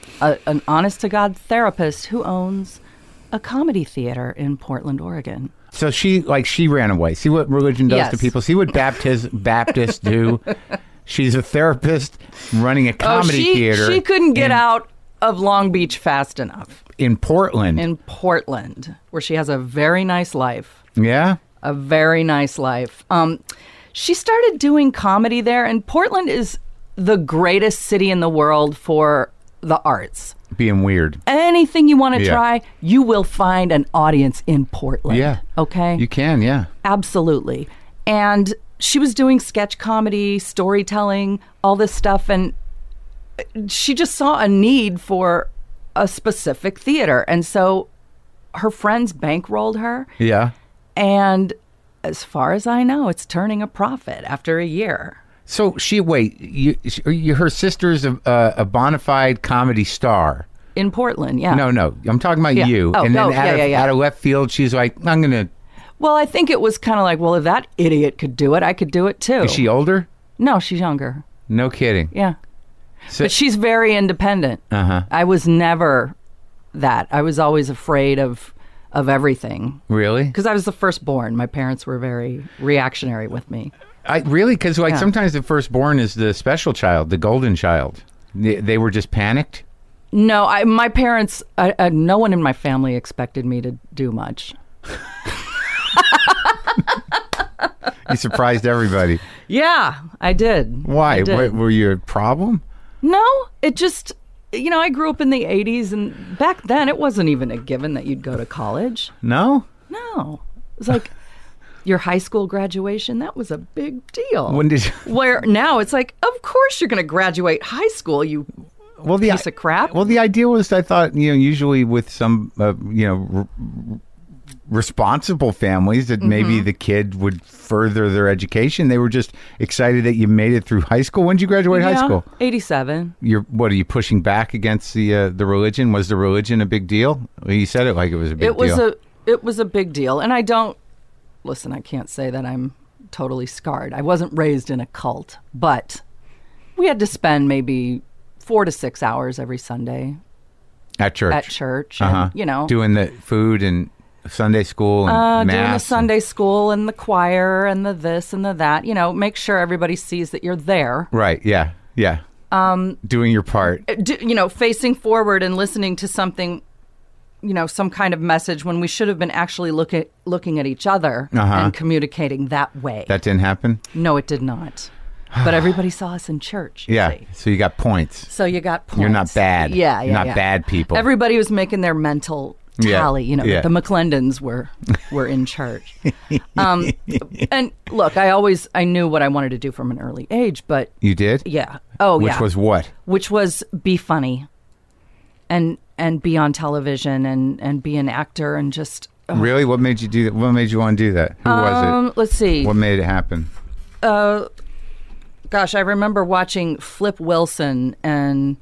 an honest-to-God therapist who owns a comedy theater in Portland, Oregon. So she ran away. See what religion does to Yes. people. See what Baptists do. She's a therapist running a comedy theater. She couldn't get out of Long Beach fast enough. In Portland. In Portland, where she has a very nice life. Yeah? A very nice life. She started doing comedy there, and Portland is the greatest city in the world for the arts. Being weird. Anything you want to Yeah. try, you will find an audience in Portland. Yeah. Okay? You can, yeah. Absolutely. And she was doing sketch comedy, storytelling, all this stuff, and she just saw a need for a specific theater. And so her friends bankrolled her. Yeah. And as far as I know, it's turning a profit after a year. So her sister's a bona fide comedy star. In Portland, yeah. No, I'm talking about Yeah. you. Oh, and then no, out of left field, she's like, I'm going to... Well, I think it was kind of like, well, if that idiot could do it, I could do it too. Is she older? No, she's younger. No kidding. Yeah. So, But she's very independent. Uh-huh. I was never that. I was always afraid of everything. really? Because I was the firstborn. My parents were very reactionary with me. Really? Because Yeah. sometimes the firstborn is the special child, the golden child. They were just panicked? No, my parents, no one in my family expected me to do much. You surprised everybody. Yeah, I did. Why? I did. Were you a problem? No, it just, I grew up in the 80s, and back then it wasn't even a given that you'd go to college. No? No. It was like your high school graduation, that was a big deal. When did you... Where now it's like, of course you're going to graduate high school, you piece of crap. Well, the idea was, I thought, usually with some, responsible families that maybe the kid would further their education. They were just excited that you made it through high school. When did you graduate high school? 87. What are you pushing back against the religion? Was the religion a big deal? Well, you said it like it was a big deal. It was a big deal. And I can't say that I'm totally scarred. I wasn't raised in a cult, but we had to spend maybe 4 to 6 hours every Sunday At church. and, doing the food and Sunday school and mass. doing the Sunday school and the choir and the this and the that, make sure everybody sees that you're there. Right. Yeah. Yeah. Doing your part. Facing forward and listening to something, some kind of message when we should have been actually looking at each other and communicating that way. That didn't happen? No, it did not. But everybody saw us in church. you Yeah. see. So you got points. So you got points. You're not bad. Yeah, You're not yeah. bad people. Everybody was making their mental tally. Yeah. The McClendons were in church. And look, I knew what I wanted to do from an early age, but You did? yeah. Oh, Which yeah. was what? Which was be funny and be on television and be an actor and just Really? What made you do that? What made you want to do that? Who was it? let's see. What made it happen? Gosh, I remember watching Flip Wilson and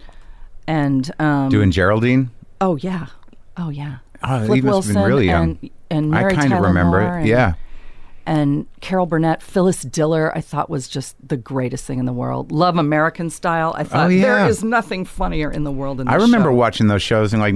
Doing Geraldine? oh yeah. Oh, Flip you must have been really young. and Mary I kind of Tyler remember Moore it. Yeah. And Carol Burnett, Phyllis Diller, I thought was just the greatest thing in the world. Love American Style. I thought yeah. there is nothing funnier in the world than this I remember show. watching those shows in like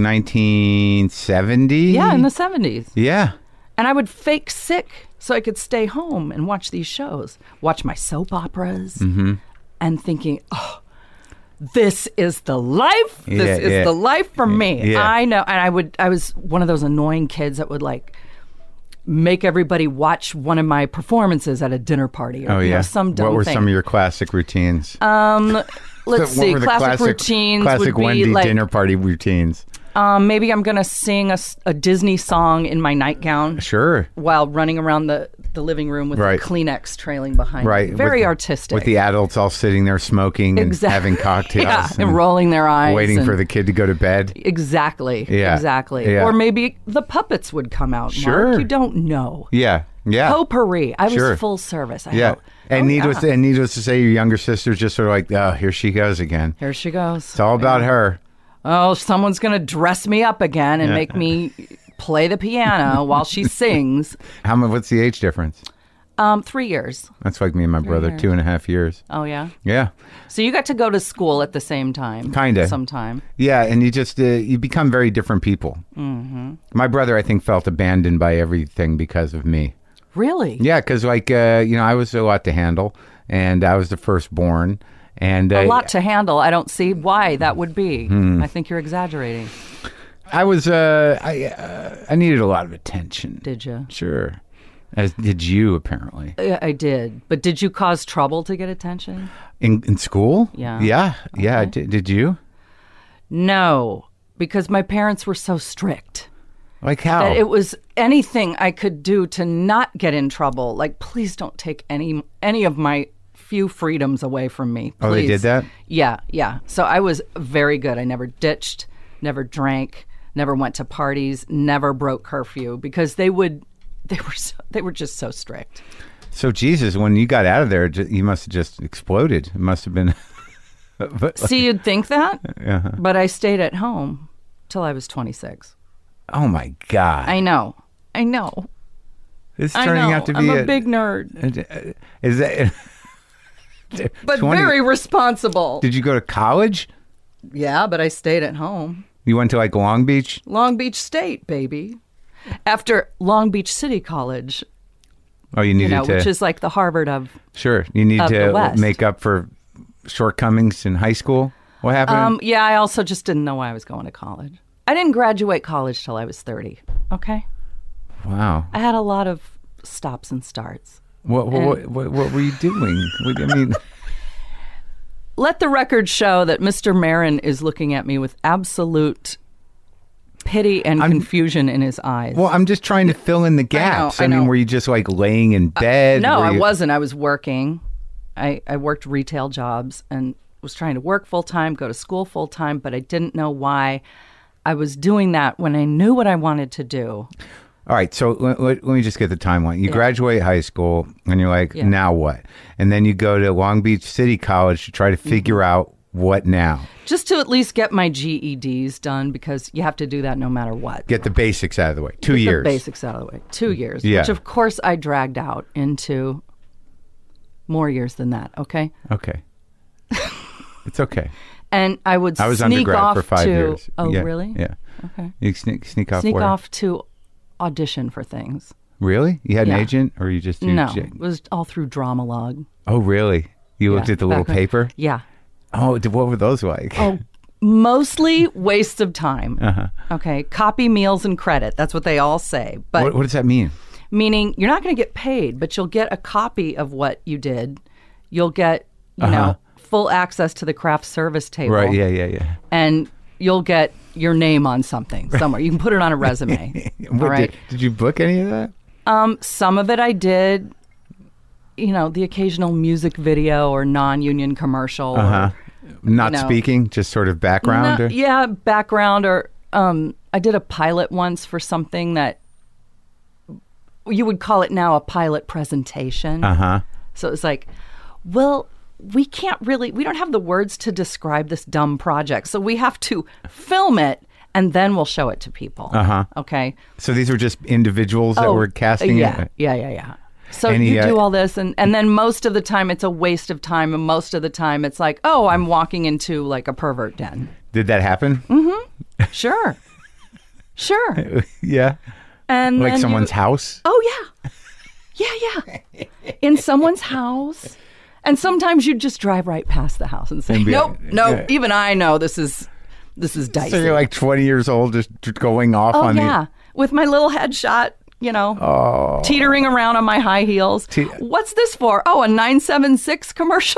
1970. Yeah, in the 70s. Yeah. And I would fake sick so I could stay home and watch these shows, watch my soap operas, and thinking, oh, this is the life. This is the life for me. Yeah. I know. And I was one of those annoying kids that would like make everybody watch one of my performances at a dinner party or some dumb What were thing. some of your classic routines? Let's What see. were the Classic routines classic would be Wendy like dinner party routines. maybe I'm going to sing a Disney song in my nightgown Sure. while running around the living room with Right. a Kleenex trailing behind Right. me. Very with, artistic. With the adults all sitting there smoking and having cocktails. Yeah, and rolling their eyes. Waiting and for the kid to go to bed. Exactly. Yeah. Exactly. Yeah. Or maybe the puppets would come out. Sure. Mark. You don't know. Yeah. Yeah. Potpourri. I was Sure. full service. Yeah. And needless needless to say, your younger sister's just sort of like, oh, here she goes again. Here she goes. It's all about her. Oh, someone's going to dress me up again and make me play the piano while she sings. What's the age difference? 3 years. That's like me and my brother, 2.5 years. Oh, yeah? Yeah. So you got to go to school at the same time. Kind of. Sometime. Yeah, and you just, you become very different people. Mm-hmm. My brother, I think, felt abandoned by everything because of me. Really? Yeah, because, like, I was a lot to handle, and I was the firstborn. And a lot to handle. I don't see why that would be. I think you're exaggerating. I was, I needed a lot of attention. Did you? Sure. As did you, apparently. I did. But did you cause trouble to get attention? In school? Yeah. Yeah. Okay. Yeah. Did you? No, because my parents were so strict. Like how? That it was anything I could do to not get in trouble. Like, please don't take any of my few freedoms away from me. Please. Oh, they did that? Yeah, yeah. So I was very good. I never ditched, never drank, never went to parties, never broke curfew because they were just so strict. So Jesus, when you got out of there, you must have just exploded. It must have been. See, you'd think that, Uh-huh. but I stayed at home till I was 26. Oh my God! I know. It's turning out to be I'm a big nerd, Is that? but very responsible. Did you go to college? Yeah, but I stayed at home. You went to like Long Beach? Long Beach State, baby. After Long Beach City College. Oh, you needed to, which is like the Harvard of. Sure, you need of the to West. make up for shortcomings in high school. What happened? Yeah, I also just didn't know why I was going to college. I didn't graduate college till I was 30. Okay. Wow. I had a lot of stops and starts. What were you doing? I mean, let the record show that Mr. Marin is looking at me with absolute pity and confusion in his eyes. Well, I'm just trying to fill in the gaps. I know. Mean, were you just like laying in bed? No, I wasn't. I was working. I worked retail jobs and was trying to work full time, go to school full time, but I didn't know why I was doing that when I knew what I wanted to do. All right, so let me just get the timeline. You graduate high school, and you're like, now what? And then you go to Long Beach City College to try to figure out what now. Just to at least get my GEDs done, because you have to do that no matter what. Get the basics out of the way. 2 years. The basics out of the way. 2 years. Yeah. Which, of course, I dragged out into more years than that, okay? Okay. It's okay. And I was sneak undergrad off for 5 years. Oh, Yeah, really? Yeah. Okay. You sneak off Sneak where? off to audition for things. Really? You had an Yeah. agent, or you just No, it was all through Dramalog. Oh, really? You looked Yeah, at the little back when- paper? Yeah. Oh, what were those like? Oh, mostly wastes of time. Uh-huh. Okay. Copy, meals, and credit. That's what they all say. But What does that mean? meaning you're not going to get paid, but you'll get a copy of what you did. You'll get, you know, full access to the craft service table. Right, yeah. And you'll get your name on something somewhere. You can put it on a resume. All right. Did you book any of that? Some of it I did. You know, the occasional music video or non-union commercial. Uh-huh. Not you know. speaking, just sort of background? No, or? yeah, background. Or I did a pilot once for something that you would call it now a pilot presentation. Uh-huh. So it was like, well, we don't have the words to describe this dumb project. So we have to film it and then we'll show it to people. Uh-huh. Okay. So these were just individuals that were casting it? Yeah. So Any, you do all this and then most of the time it's a waste of time and most of the time it's like, oh, I'm walking into like a pervert den. Did that happen? Sure. Yeah. And Like then someone's house? Oh, yeah. In someone's house. And sometimes you'd just drive right past the house and say, And be nope, like, even I know this is dicey. So you're like 20 years old just going off oh, on yeah. With my little headshot, you know, teetering around on my high heels. What's this for? Oh, a 976 commercial?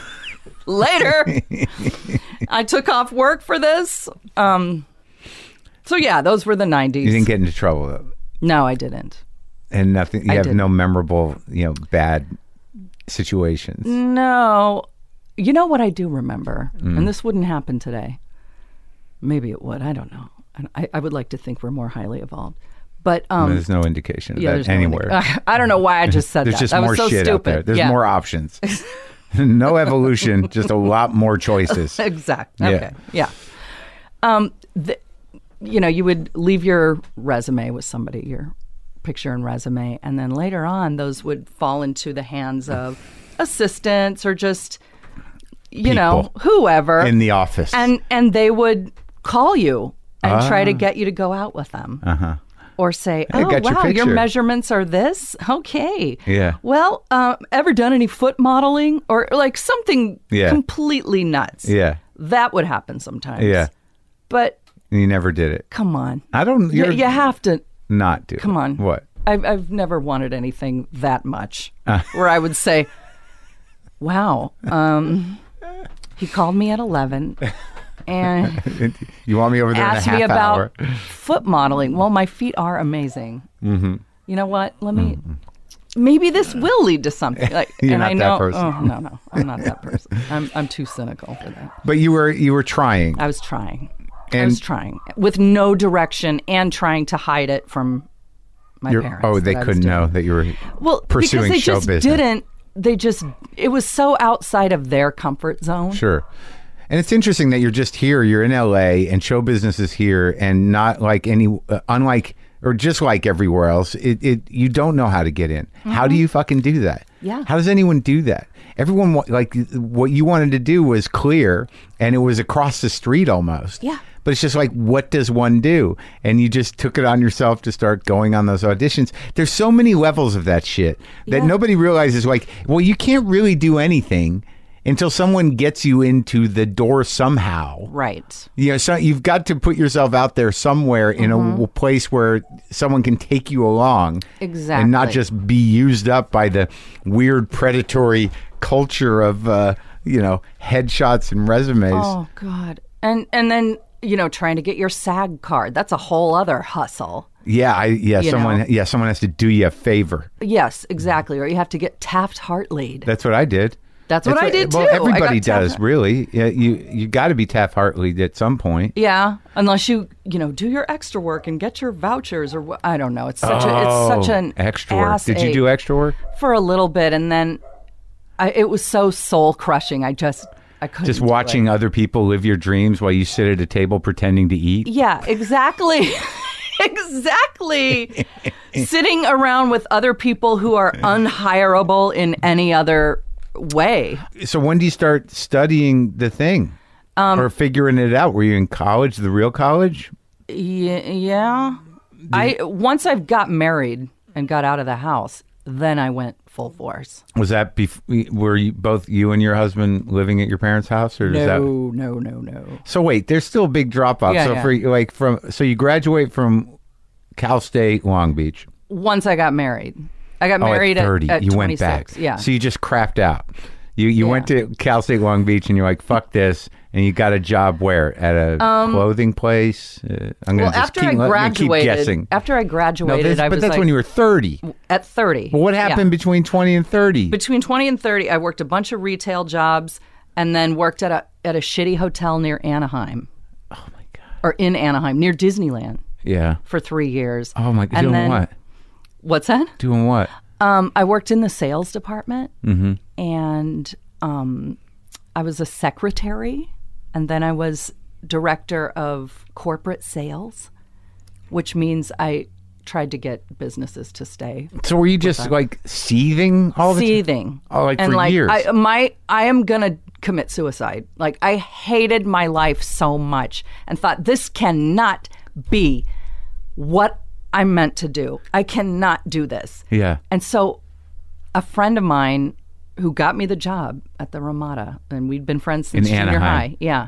Later. I took off work for this. So, yeah, those were the 90s. You didn't get into trouble, though? No, I didn't. And nothing. You have no memorable, bad situations. No. You know what I do remember? And this wouldn't happen today. Maybe it would. I don't know. I would like to think we're more highly evolved. But there's no indication of that anywhere. I don't know why I just said There's that. just That more was so shit stupid. out there. There's more options. No evolution, just a lot more choices. Exactly. Okay. Yeah. You would leave your resume with somebody, your picture and resume. And then later on, those would fall into the hands of assistants or just, you know, whoever. In the office. And they would call you and try to get you to go out with them. Uh-huh. Or say, I got your wow, your picture. measurements are this? Okay. Yeah. Well, ever done any foot modeling? Or like something completely nuts. Yeah. That would happen sometimes. Yeah. But You never did it. come on. I don't. You have to. Not do. Come on. What? I've never wanted anything that much where I would say, wow, he called me at 11 and You want me over there asked in a half me about hour? foot modeling. Well, my feet are amazing. Mm-hmm. You know what? Let me. Maybe this will lead to something. Like, You're and not I that know. person. Oh, no, I'm not that person. I'm too cynical for that. But you were trying. I was trying. And- with no direction and trying to hide it from my parents. Oh, they that I was couldn't doing. know that you were pursuing because they show just business. didn't. They just. It was so outside of their comfort zone. Sure. And it's interesting that you're just here. You're in LA, and show business is here, and not like unlike or just like everywhere else. You don't know how to get in. How do you fucking do that? Yeah. How does anyone do that? Everyone like what you wanted to do was clear, and it was across the street almost. Yeah. But it's just like, what does one do? And you just took it on yourself to start going on those auditions. There's so many levels of that shit that nobody realizes. Like, well, you can't really do anything until someone gets you into the door somehow. Right. You know, so you've got to put yourself out there somewhere in a place where someone can take you along. Exactly. And not just be used up by the weird predatory culture of, headshots and resumes. Oh God. And then trying to get your SAG card. That's a whole other hustle. Someone has to do you a favor. Yes, exactly. Or you have to get Taft Hartley'd. That's what I did. That's what I did too. Well, I everybody got does, really. Yeah, you got to be Taft Hartley at some point. Yeah, unless you do your extra work and get your vouchers or what. I don't know. It's such an extra work. ass Did you ache do extra work for a little bit, and then it was so soul crushing. I couldn't. Just do watching it. other people live your dreams while you sit at a table pretending to eat. Yeah, exactly. Exactly. Sitting around with other people who are unhireable in any other way. So when do you start studying the thing or figuring it out? Were you in college, the real college? Yeah. Once I got married and got out of the house, then I went full force. Was that were you both you and your husband living at your parents' house, or No. So wait, there's still a big drop off. Yeah, so yeah. so you graduate from Cal State Long Beach. Once I got married. I got married at 30. at you 26. went back. Yeah. So you just crapped out. You went to Cal State Long Beach and you're like, fuck this. And you got a job where? At a clothing place? I'm going to just keep guessing. After I graduated, I was that's when you were 30. At 30. Well, what happened between 20 and 30? Between 20 and 30, I worked a bunch of retail jobs and then worked at a shitty hotel near Anaheim. Oh, my God. Or in Anaheim, near Disneyland. Yeah. For 3 years. Oh, my God. Doing what? What's that? Doing what? I worked in the sales department, and I was a secretary, and then I was director of corporate sales, which means I tried to get businesses to stay. So were you just like seething all the time? Seething. Oh, like and for years? I am going to commit suicide. Like, I hated my life so much and thought, this cannot be what I'm meant to do. I cannot do this. Yeah. And so a friend of mine who got me the job at the Ramada, and we'd been friends since in junior Anaheim. high. Yeah.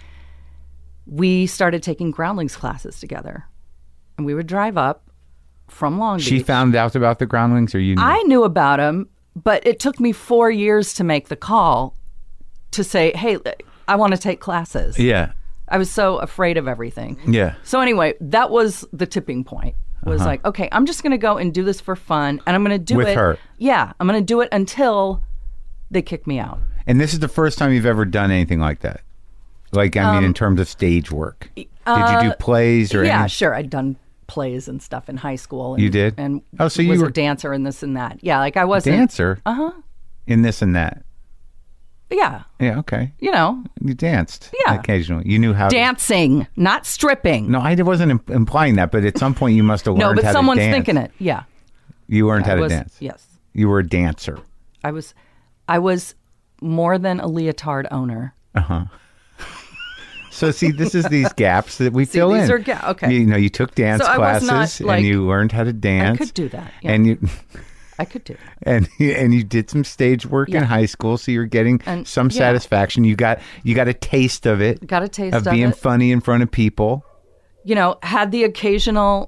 We started taking groundlings classes together. And we would drive up from Long Beach. She found out about the groundlings, or you knew? I knew about them, but it took me 4 years to make the call to say, hey, I want to take classes. Yeah. I was so afraid of everything. Yeah. So anyway, that was the tipping point. Was like, okay, I'm just going to go and do this for fun, and I'm going to do it with her. Yeah, I'm going to do it until they kick me out. And this is the first time you've ever done anything like that? Like, I mean, in terms of stage work. Did you do plays or Yeah, anything? sure. I'd done plays and stuff in high school. And, You did? And So you was were a dancer in this and that. Yeah, like I wasn't. dancer? Uh-huh. In this and that? Yeah. Yeah, okay. You know, You danced Yeah. occasionally. You knew how dancing, not stripping. No, I wasn't implying that, but at some point you must have learned No, how but to someone's dance. thinking it. Yeah. You learned how to was, dance. Yes. You were a dancer. I was more than a leotard owner. So see, this is these gaps that we fill these in. are okay. You took dance So I was classes not, like- and you learned how to dance. I could do that. Yeah. And you I could do it. and you did some stage work in Yeah. high school, so you're getting And- some yeah. satisfaction. You got a taste of it. Got a taste of of being it. funny in front of people. You know, had the occasional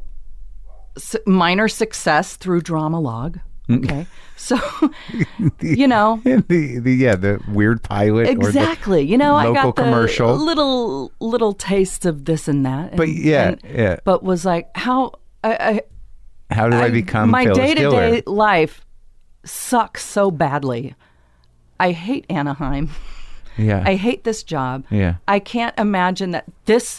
minor success through Dramalog. Okay. So, you know. The weird pilot. Exactly. Or the you know, I local got the commercial. little tastes of this and that. But yeah. But was like, how How do I become my Phyllis day-to-day Diller? life sucks so badly. I hate Anaheim. Yeah. I hate this job. Yeah. I can't imagine that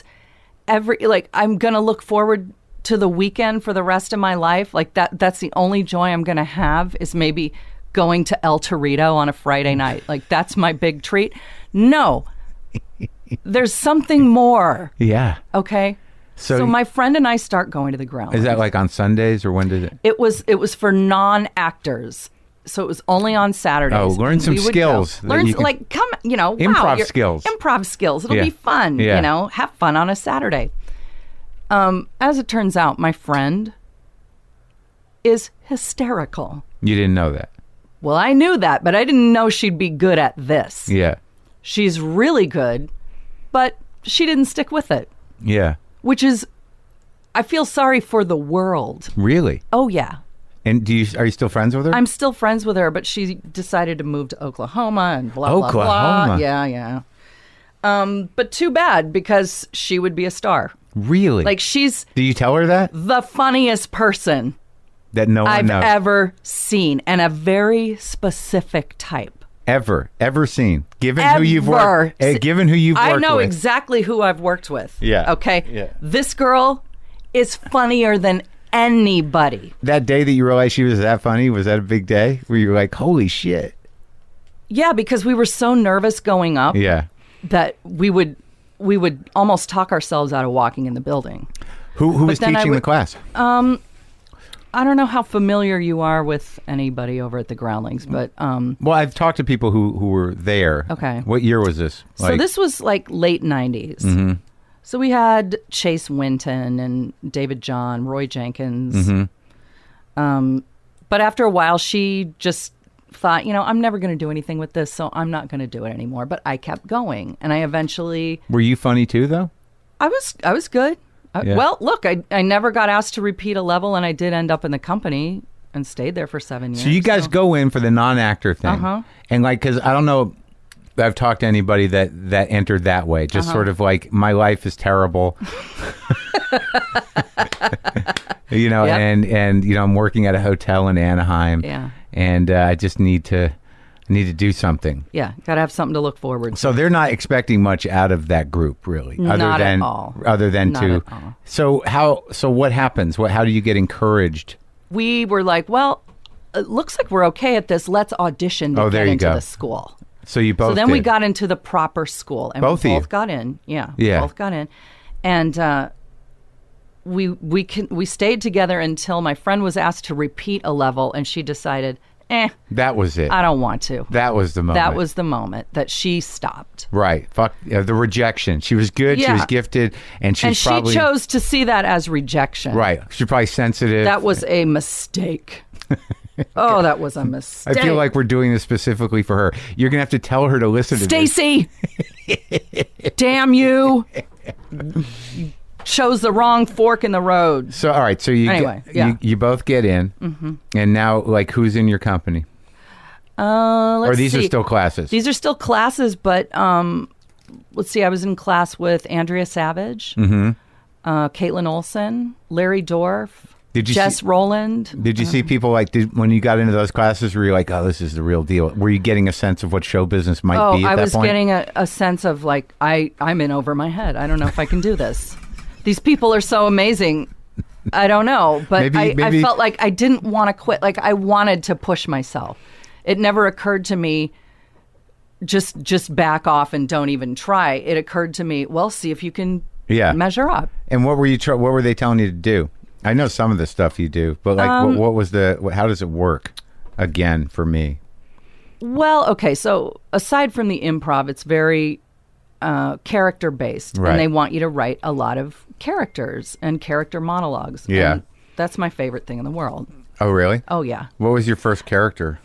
I'm going to look forward to the weekend for the rest of my life. Like that's the only joy I'm going to have is maybe going to El Torito on a Friday night. Like that's my big treat. No. There's something more. Yeah. Okay? So my friend and I start going to the ground. Is that like on Sundays or when did it? It was for non-actors. So it was only on Saturdays. Oh, learn some We would skills go. that Learn you can- like come, you know, Improv skills. Improv skills. It'll Yeah. be fun. Yeah. You know, have fun on a Saturday. As it turns out, my friend is hysterical. You didn't know that. Well, I knew that, but I didn't know she'd be good at this. Yeah. She's really good, but she didn't stick with it, Yeah. which is, I feel sorry for the world. Really? Oh, yeah. And are you still friends with her? I'm still friends with her, but she decided to move to Oklahoma and blah, blah, blah. Oklahoma. Yeah. But too bad because she would be a star. Really? Like she's Do you tell her that? the funniest person That no one I've knows. ever seen and a very specific type. Ever seen. Given who you've worked given who you've worked I know with. exactly who I've worked with. Yeah. Okay. Yeah. This girl is funnier than anybody. That day that you realized she was that funny, was that a big day? Where you were like, holy shit. Yeah, because we were so nervous going up Yeah. that we would almost talk ourselves out of walking in the building. Who was then I teaching the would- class? I don't know how familiar you are with anybody over at the Groundlings, but Well, I've talked to people who were there. Okay. What year was this? so this was like late 90s. Mm-hmm. So we had Chase Winton and David John, Roy Jenkins. Mm-hmm. But after a while, she just thought, you know, I'm never going to do anything with this, so I'm not going to do it anymore. But I kept going, and I eventually, Were you funny too, though? I was good. Yeah. Well, look, I never got asked to repeat a level, and I did end up in the company and stayed there for 7 years. So you guys go in for the non-actor thing. Uh-huh. And like, because I don't know, I've talked to anybody that entered that way. Uh-huh. Just sort of like, my life is terrible. You know, Yep. and you know, I'm working at a hotel in Anaheim. Yeah. And I just need to do something. Yeah, got to have something to look forward to. So they're not expecting much out of that group, really. Not at all. Other than Not to. at all. So what happens? How do you get encouraged? We were like, well, it looks like we're okay at this. Let's audition to there get you into go. the school. So you both. So then we did. got into the proper school, and Both of we you? both got in. Yeah, Yeah. both got in, and we stayed together until my friend was asked to repeat a level, and she decided, That was it. I don't want to. That was the moment. That was the moment that she stopped. Right. Fuck the rejection. She was good. She Yeah. was gifted, and she's And she probably chose to see that as rejection. right. She's probably sensitive. That was a mistake. Oh, that was a I mistake. feel like we're doing this specifically for her. You're gonna have to tell her to listen to this. Stacy, damn you. You chose the wrong fork in the road. So all right. So you Anyway, get, yeah. you both get in, and now like who's in your company? Let's Or these see. are still classes? These are still classes, but let's see. I was in class with Andrea Savage, Caitlin Olsen, Larry Dorff, Did you Jess see- Rowland. Did you see people like when you got into those classes? Were you like, oh, this is the real deal? Were you getting a sense of what show business might be at I that was point? getting a sense of like I'm in over my head. I don't know if I can do this. These people are so amazing. I don't know, but Maybe- I felt like I didn't want to quit. Like I wanted to push myself. It never occurred to me just back off and don't even try. It occurred to me, well, see if you can measure up. And what were they telling you to do? I know some of the stuff you do, but like what was how does it work again for me? Well, okay, so aside from the improv, it's very character based, Right. and they want you to write a lot of characters and character monologues. Yeah. And that's my favorite thing in the world. Oh, really? Oh, yeah. What was your first character?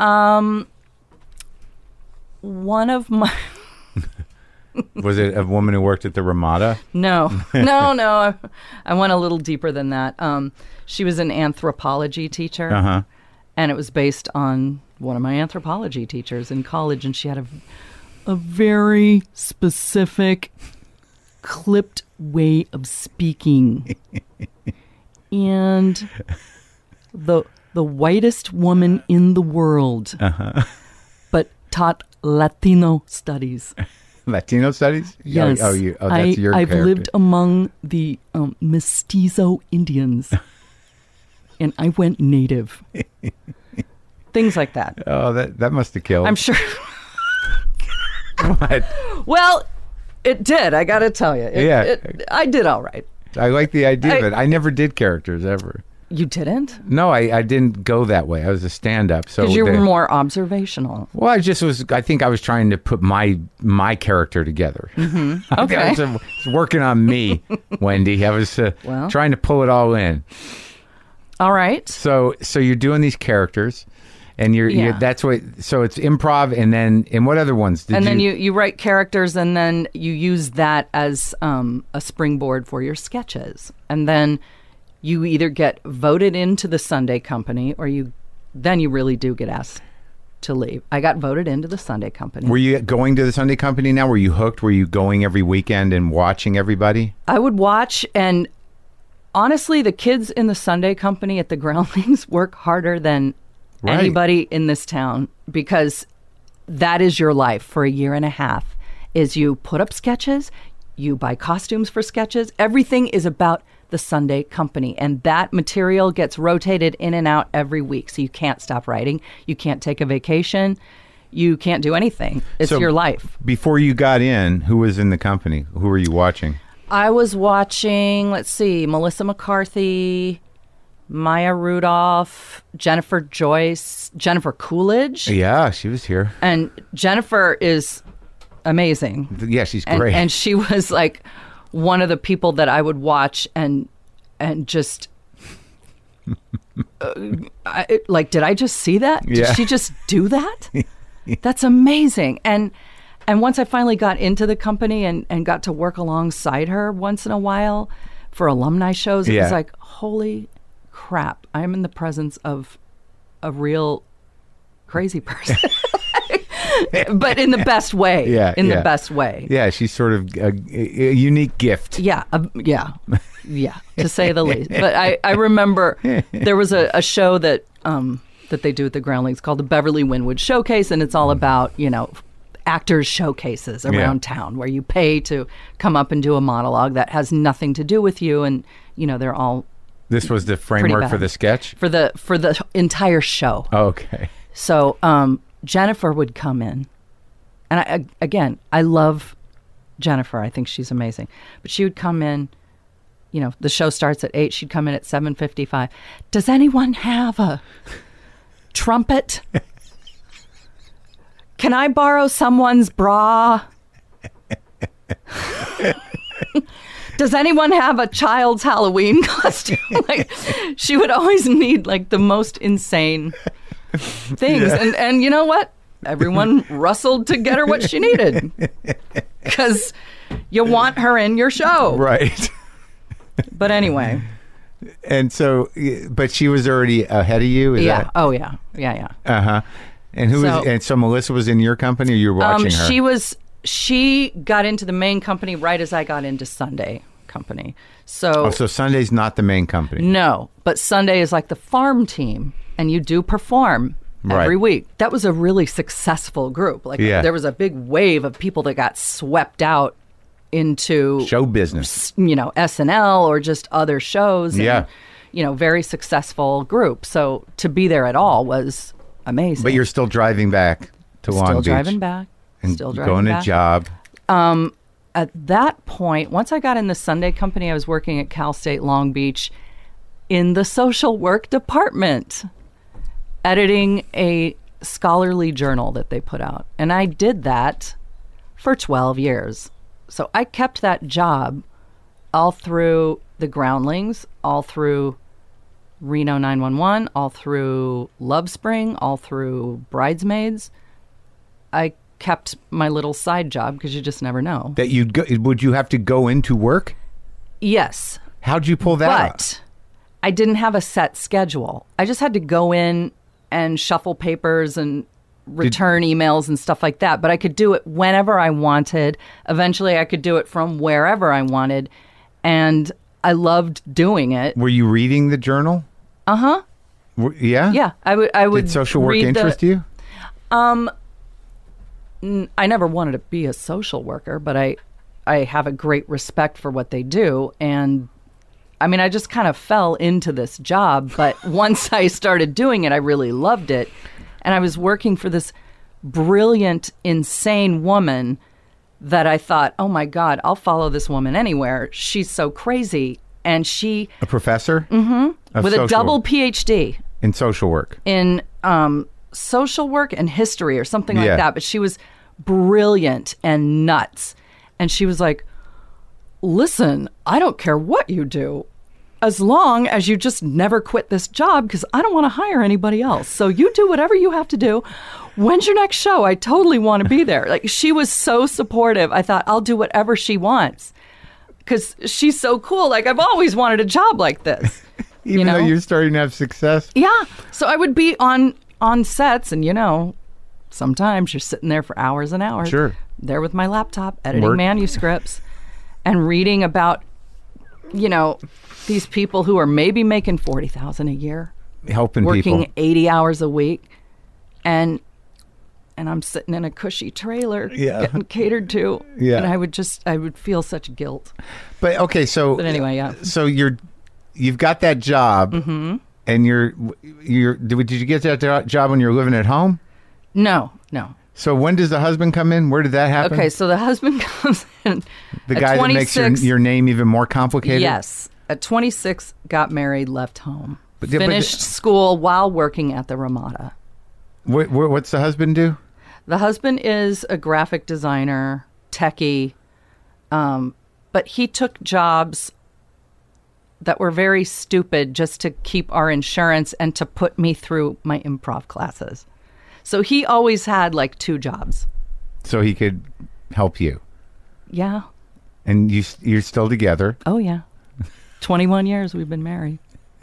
One of my... Was it a woman who worked at the Ramada? No. I went a little deeper than that. She was an anthropology teacher, and it was based on one of my anthropology teachers in college, and she had a very specific, clipped way of speaking. And the whitest woman in the world, but taught Latino studies. Latino studies? Yes. That's your I've character. lived among the mestizo Indians, and I went native. Things like that. Oh, that must have killed. I'm sure. What? Well, it did. I got to tell you. I did all right. I like the idea of it. I never did characters ever. You didn't? No, I didn't go that way. I was a stand-up. So because you were more observational. Well, I think I was trying to put my character together. Mm-hmm. Okay. I was working on me, Wendy. I was trying to pull it all in. All right. So you're doing these characters, and that's what. So it's improv, and what other ones? Then you write characters, and then you use that as a springboard for your sketches, and then you either get voted into the Sunday Company, or then you really do get asked to leave. I got voted into the Sunday Company. Were you going to the Sunday Company now? Were you hooked? Were you going every weekend and watching everybody? I would watch, and honestly, the kids in the Sunday Company at the Groundlings work harder than anybody in this town, because that is your life for a year and a half, is you put up sketches, you buy costumes for sketches. Everything is about the Sunday Company, and that material gets rotated in and out every week. So you can't stop writing. You can't take a vacation. You can't do anything. It's your life. Before you got in, who was in the company? Who were you watching? I was watching, Melissa McCarthy, Maya Rudolph, Jennifer Joyce, Jennifer Coolidge. Yeah, she was here. And Jennifer is amazing. Yeah, she's great. And she was like one of the people that I would watch and just did I just see that? Yeah. Did she just do that? That's amazing. And once I finally got into the company and got to work alongside her once in a while for alumni shows, it was like, holy crap, I'm in the presence of a real crazy person. But in the best way. The best way. Yeah, she's sort of a unique gift. Yeah, to say the least. But I remember there was a show that they do at the Groundlings called the Beverly Winwood Showcase, and it's all about, actors showcases around town where you pay to come up and do a monologue that has nothing to do with you, and they're all. This was the framework for the sketch? For the entire show. Oh, okay. So Jennifer would come in, and I love Jennifer. I think she's amazing. But she would come in, the show starts at 8. She'd come in at 7:55. Does anyone have a trumpet? Can I borrow someone's bra? Does anyone have a child's Halloween costume? She would always need the most insane things. Yeah. And you know what? Everyone rustled to get her what she needed, because you want her in your show. Right. But anyway. And so, but she was already ahead of you? Yeah. Oh, yeah. Uh-huh. And so Melissa was in your company, or you were watching her? She got into the main company right as I got into Sunday Company. So Sunday's not the main company? No, but Sunday is like the farm team, and you do perform every week. That was a really successful group. There was a big wave of people that got swept out into show business, SNL or just other shows. Yeah. And, very successful group. So to be there at all was amazing. But you're still driving back to Long Beach. Still driving back. Still driving going back. to job. At that point, once I got in the Sunday company, I was working at Cal State Long Beach in the social work department, editing a scholarly journal that they put out. And I did that for 12 years. So I kept that job all through the Groundlings, all through Reno 911, all through Love Spring, all through Bridesmaids. I kept my little side job because you just never know. That would you have to go into work? Yes. How'd you pull that out? But I didn't have a set schedule. I just had to go in and shuffle papers and return emails and stuff like that. But I could do it whenever I wanted. Eventually, I could do it from wherever I wanted. And I loved doing it. Were you reading the journal? Uh-huh. Yeah? Yeah. I would. Did social work interest you? I never wanted to be a social worker, but I have a great respect for what they do. And I mean, I just kind of fell into this job. But once I started doing it, I really loved it. And I was working for this brilliant, insane woman that I thought, oh my God, I'll follow this woman anywhere. She's so crazy. And she... A professor? Mm-hmm. With a double PhD. In social work? In social work and history or something like that. But she was brilliant and nuts. And she was like, listen, I don't care what you do, as long as you just never quit this job, because I don't want to hire anybody else. So you do whatever you have to do. When's your next show? I totally want to be there. Like, she was so supportive. I thought, I'll do whatever she wants because she's so cool. Like, I've always wanted a job like this. Even though you're starting to have success? Yeah. So I would be on sets and, sometimes you're sitting there for hours and hours. Sure. There with my laptop, editing manuscripts and reading about, these people who are maybe making $40,000 a year. Helping working people. 80 hours a week. And I'm sitting in a cushy trailer getting catered to. Yeah. And I would feel such guilt. But okay, so... But anyway, yeah. So you've got that job and did you get that job when you were living at home? No. So when does the husband come in? Where did that happen? Okay, so the husband comes in. The guy that makes your name even more complicated? Yes. At 26, got married, left home. Finished school while working at the Ramada. What's the husband do? The husband is a graphic designer, techie, but he took jobs that were very stupid just to keep our insurance and to put me through my improv classes. So he always had like 2 jobs. So he could help you? Yeah. And you're still together? Oh, yeah. 21 years we've been married.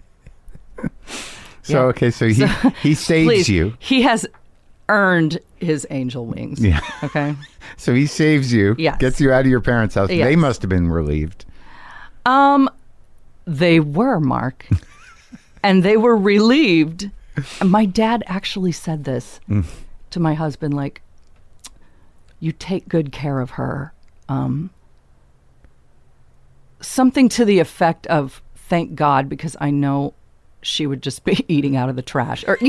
So, okay, so he saves you. He has earned his angel wings. Yeah. Okay. So he saves you. Yes. Gets you out of your parents' house. Yes. They must have been relieved. They were, Mark. And they were relieved. My dad actually said this to my husband, like, you take good care of her. Something to the effect of, thank God, because I know she would just be eating out of the trash. Or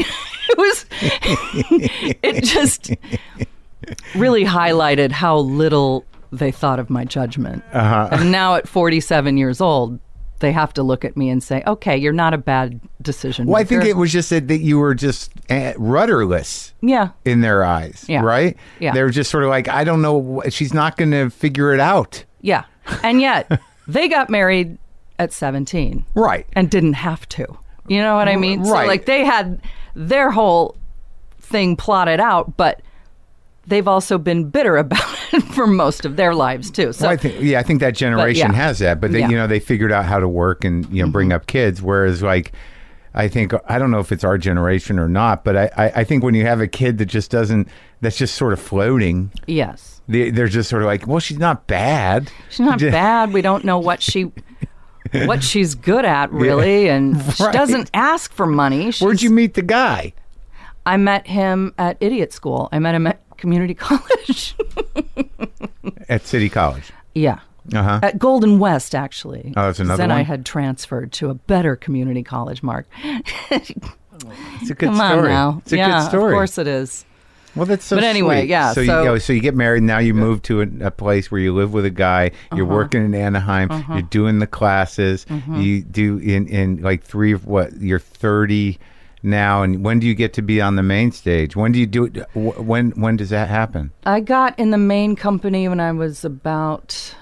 it just really highlighted how little they thought of my judgment. Uh-huh. And now at 47 years old, they have to look at me and say, okay, you're not a bad decision maker. Well, I think it was just that you were just rudderless in their eyes, right? Yeah. They were just sort of like, I don't know, she's not going to figure it out. Yeah. And yet, they got married at 17. Right. And didn't have to. You know what I mean? Right. So, like, they had their whole thing plotted out, but they've also been bitter about it for most of their lives too. So, well, I think that generation has that, but they, they figured out how to work and bring up kids. Whereas, like, I think, I don't know if it's our generation or not, but I think when you have a kid that just doesn't, that's just sort of floating. Yes. They're just sort of like, well, she's not bad. She's not bad. We don't know what she's good at, really, and she doesn't ask for money. Where'd you meet the guy? I met him at idiot school. I met him at community college. At City College? Yeah. Uh-huh. At Golden West, actually. Oh, that's another one? Then I had transferred to a better community college, Mark. It's a good story. Come on now. It's a good story. Of course it is. Well, that's so But anyway, sweet. yeah, So you get married. Now you move to a place where you live with a guy. You're working in Anaheim. You're doing the classes. You do in like you're 30 now. And when do you get to be on the main stage? When do you do it? When does that happen? I got in the main company when I was about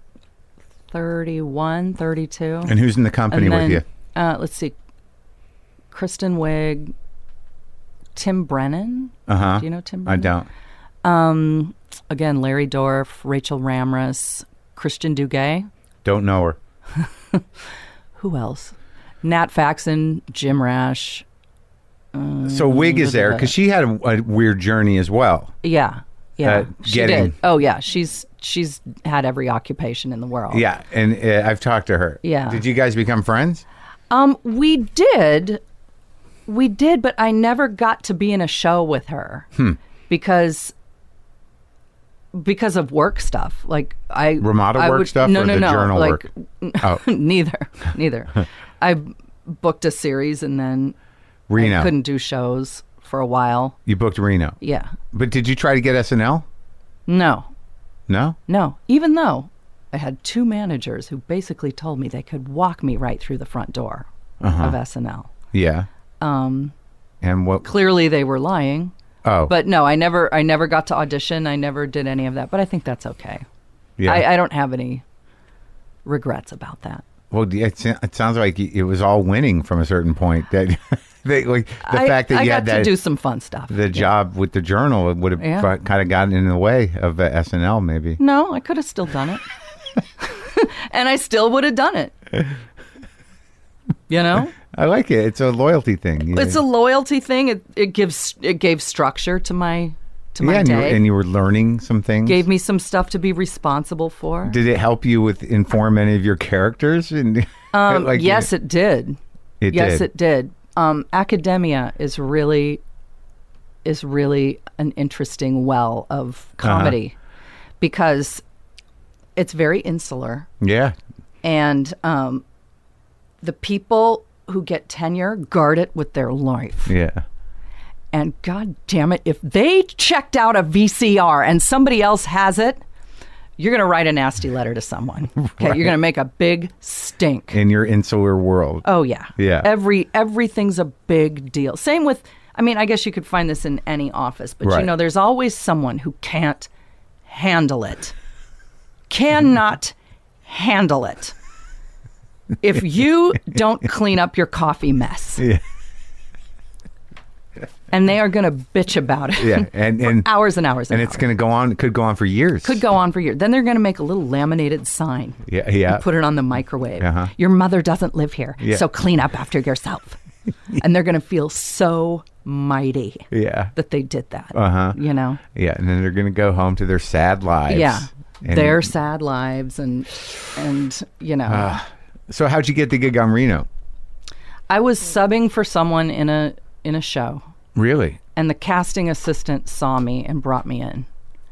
31, 32. And who's in the company And then, with you? Let's see. Kristen Wiig, Tim Brennan. Uh-huh. Do you know Tim I Brennan? don't. Again, Larry Dorff, Rachel Ramras, Christian Duguay. Don't know her. Who else? Nat Faxon, Jim Rash. So Wig is there because she had a weird journey as well. Yeah. She getting- did. Oh yeah, she's had every occupation in the world. Yeah, and I've talked to her. Yeah. Did you guys become friends? We did, but I never got to be in a show with her because of work stuff. Like Ramada work stuff No, or no, the no. journal like, work? Oh. Neither. I booked a series and then Reno. I couldn't do shows for a while. You booked Reno. Yeah. But did you try to get SNL? No. No? Even though I had two managers who basically told me they could walk me right through the front door of SNL. Yeah. And what? Clearly they were lying. Oh. But no, I never got to audition. I never did any of that. But I think that's okay. Yeah. I don't have any regrets about that. Well, it sounds like it was all winning from a certain point. That the fact that I you got had that to do some fun stuff. the job with the journal would have Yeah. kind of gotten in the way of SNL, maybe. No, I could have still done it. And I still would have done it. You know? I like it. It's a loyalty thing. It's a loyalty thing. It gave structure to my and day. you were learning some things. Gave me some stuff to be responsible for. Did it help you inform any of your characters? And Yes, it did. It did. Academia is really an interesting well of comedy because it's very insular. Yeah. And the people who get tenure guard it with their life. Yeah. And God damn it, if they checked out a VCR and somebody else has it, you're going to write a nasty letter to someone. Okay, Right. You're going to make a big stink. In your insular world. Oh yeah. Yeah. Everything's a big deal. Same with, I mean, I guess you could find this in any office, but Right. you know, there's always someone who can't handle it. Cannot handle it. If you don't clean up your coffee mess. Yeah. And they are going to bitch about it. Yeah. And for hours and hours and and it's hours. going to go on. It could go on for years. Could go on for years. Then they're going to make a little laminated sign. Yeah. Yeah. And put it on the microwave. Uh-huh. Your mother doesn't live here, Yeah. so clean up after yourself. And they're going to feel so mighty Yeah. that they did that. Uh-huh. You know? Yeah. And then they're going to go home to their sad lives. Yeah. And- Their sad lives and you know. So how'd you get the gig on Reno? I was subbing for someone in a show. Really? And the casting assistant saw me and brought me in.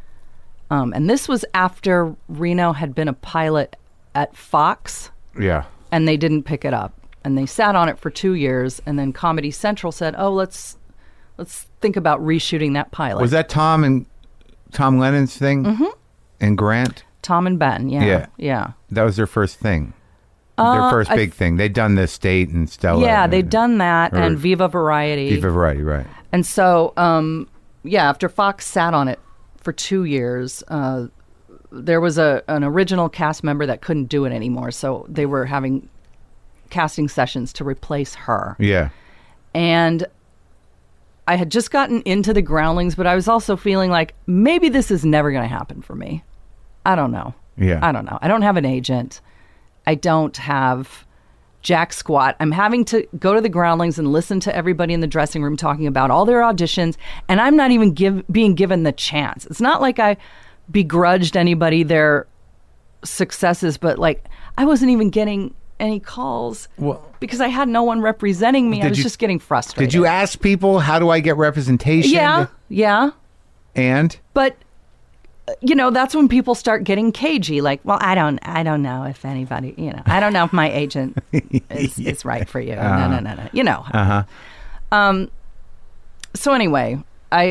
And this was after Reno had been a pilot at Fox, Yeah. and they didn't pick it up. And they sat on it for 2 years, and then Comedy Central said, "Oh, let's think about reshooting that pilot." Was that Tom Lennon's thing? Mm-hmm. And Grant? Tom and Ben? Yeah. Yeah. That was their first thing. Their first big thing. They'd done the State and Stella. Yeah, and, they'd done that, or and Viva Variety. Viva Variety, right. And so, after Fox sat on it for 2 years, there was an original cast member that couldn't do it anymore. So they were having casting sessions to replace her. Yeah. And I had just gotten into the Groundlings, but I was also feeling like maybe this is never going to happen for me. I don't know. Yeah. I don't know. I don't have an agent. I don't have jack squat. I'm having to go to the Groundlings and listen to everybody in the dressing room talking about all their auditions, and I'm not even being given the chance. It's not like I begrudged anybody their successes, but like I wasn't even getting any calls because I had no one representing me. I was just getting frustrated. Did you ask people, how do I get representation? Yeah. And? But you know, that's when people start getting cagey. Like, well, I don't know if anybody, you know, I don't know if my agent is right for you. No. You know. Uh-huh. So anyway, I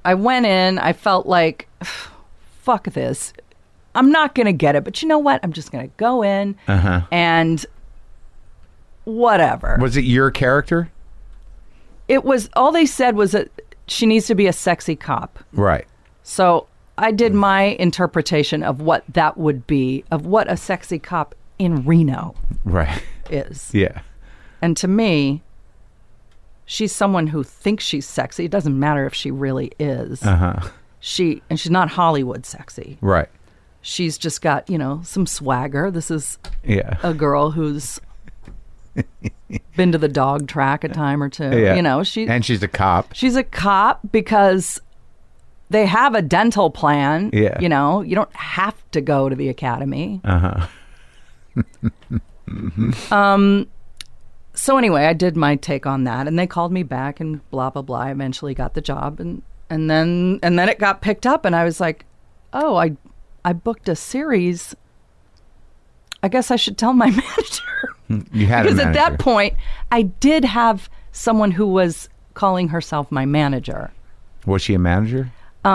I went in. I felt like, fuck this. I'm not going to get it. But you know what? I'm just going to go in and whatever. Was it your character? It was, all they said was that she needs to be a sexy cop. Right. So I did my interpretation of what that would be, of what a sexy cop in Reno is. Yeah. And to me, she's someone who thinks she's sexy. It doesn't matter if she really is. She's not Hollywood sexy. Right. She's just got, some swagger. This is a girl who's been to the dog track a time or two. And she's a cop. She's a cop because they have a dental plan. Yeah. You don't have to go to the academy. So anyway, I did my take on that, and they called me back, and blah blah blah. I eventually got the job, and then it got picked up, and I was like, oh, I booked a series. I guess I should tell my manager. You had because a manager. At that point, I did have someone who was calling herself my manager. Was she a manager?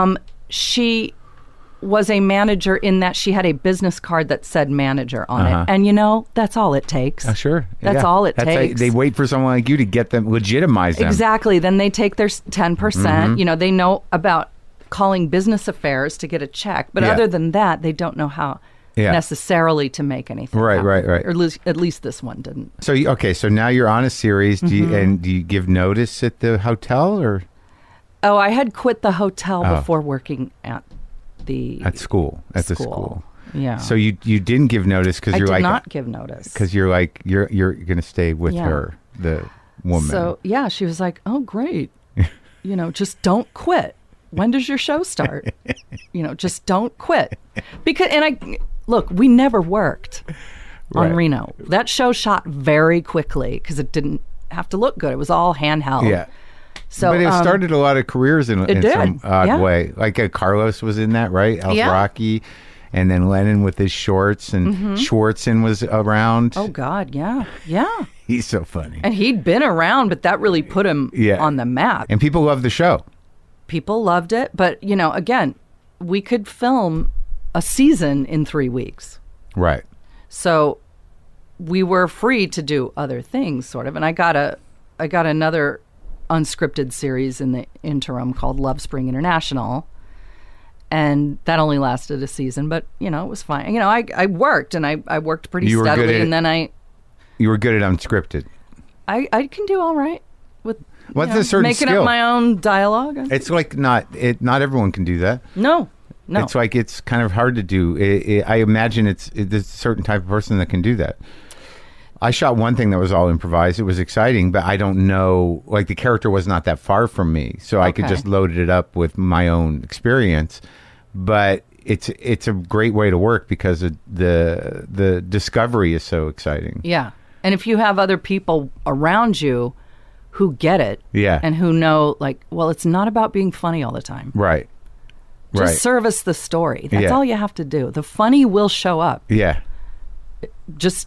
She was a manager in that she had a business card that said manager on it. And that's all it takes. Sure. That's all it takes. They wait for someone like you to get them, legitimize them. Exactly. Then they take their 10%. They know about calling business affairs to get a check. But other than that, they don't know how necessarily to make anything happen. Right. Or at least this one didn't. So, so now you're on a series. Do you give notice at the hotel or? Oh, I had quit the hotel before working at the school. At the school. Yeah. So you didn't give notice because you're I did like not give notice because you're like you're going to stay with her, the woman. So she was like, "Oh, great, just don't quit. When does your show start? Just don't quit." Because we never worked on Reno. That show shot very quickly because it didn't have to look good. It was all handheld. Yeah. So, but it started a lot of careers in some odd Yeah. way. Like Carlos was in that, right? Al Rocky, and then Lennon with his shorts, and Schwartzen was around. Oh God, yeah. He's so funny. And he'd been around, but that really put him on the map. And people loved the show. People loved it, but again, we could film a season in 3 weeks. Right. So we were free to do other things, sort of. And I got another unscripted series in the interim called Love Spring International, and that only lasted a season, but it was fine. I worked, and I worked pretty steadily, and then you were good at unscripted. I can do all right with what's a certain making skill? up my own dialogue. It's like not everyone can do that. No. It's like it's kind of hard to do. I imagine there's a certain type of person that can do that. I shot one thing that was all improvised. It was exciting, but I don't know, like the character was not that far from me, so I could just load it up with my own experience. But it's a great way to work because the discovery is so exciting. Yeah. And if you have other people around you who get it and who know, it's not about being funny all the time. Right. Just service the story. That's all you have to do. The funny will show up. Yeah. Just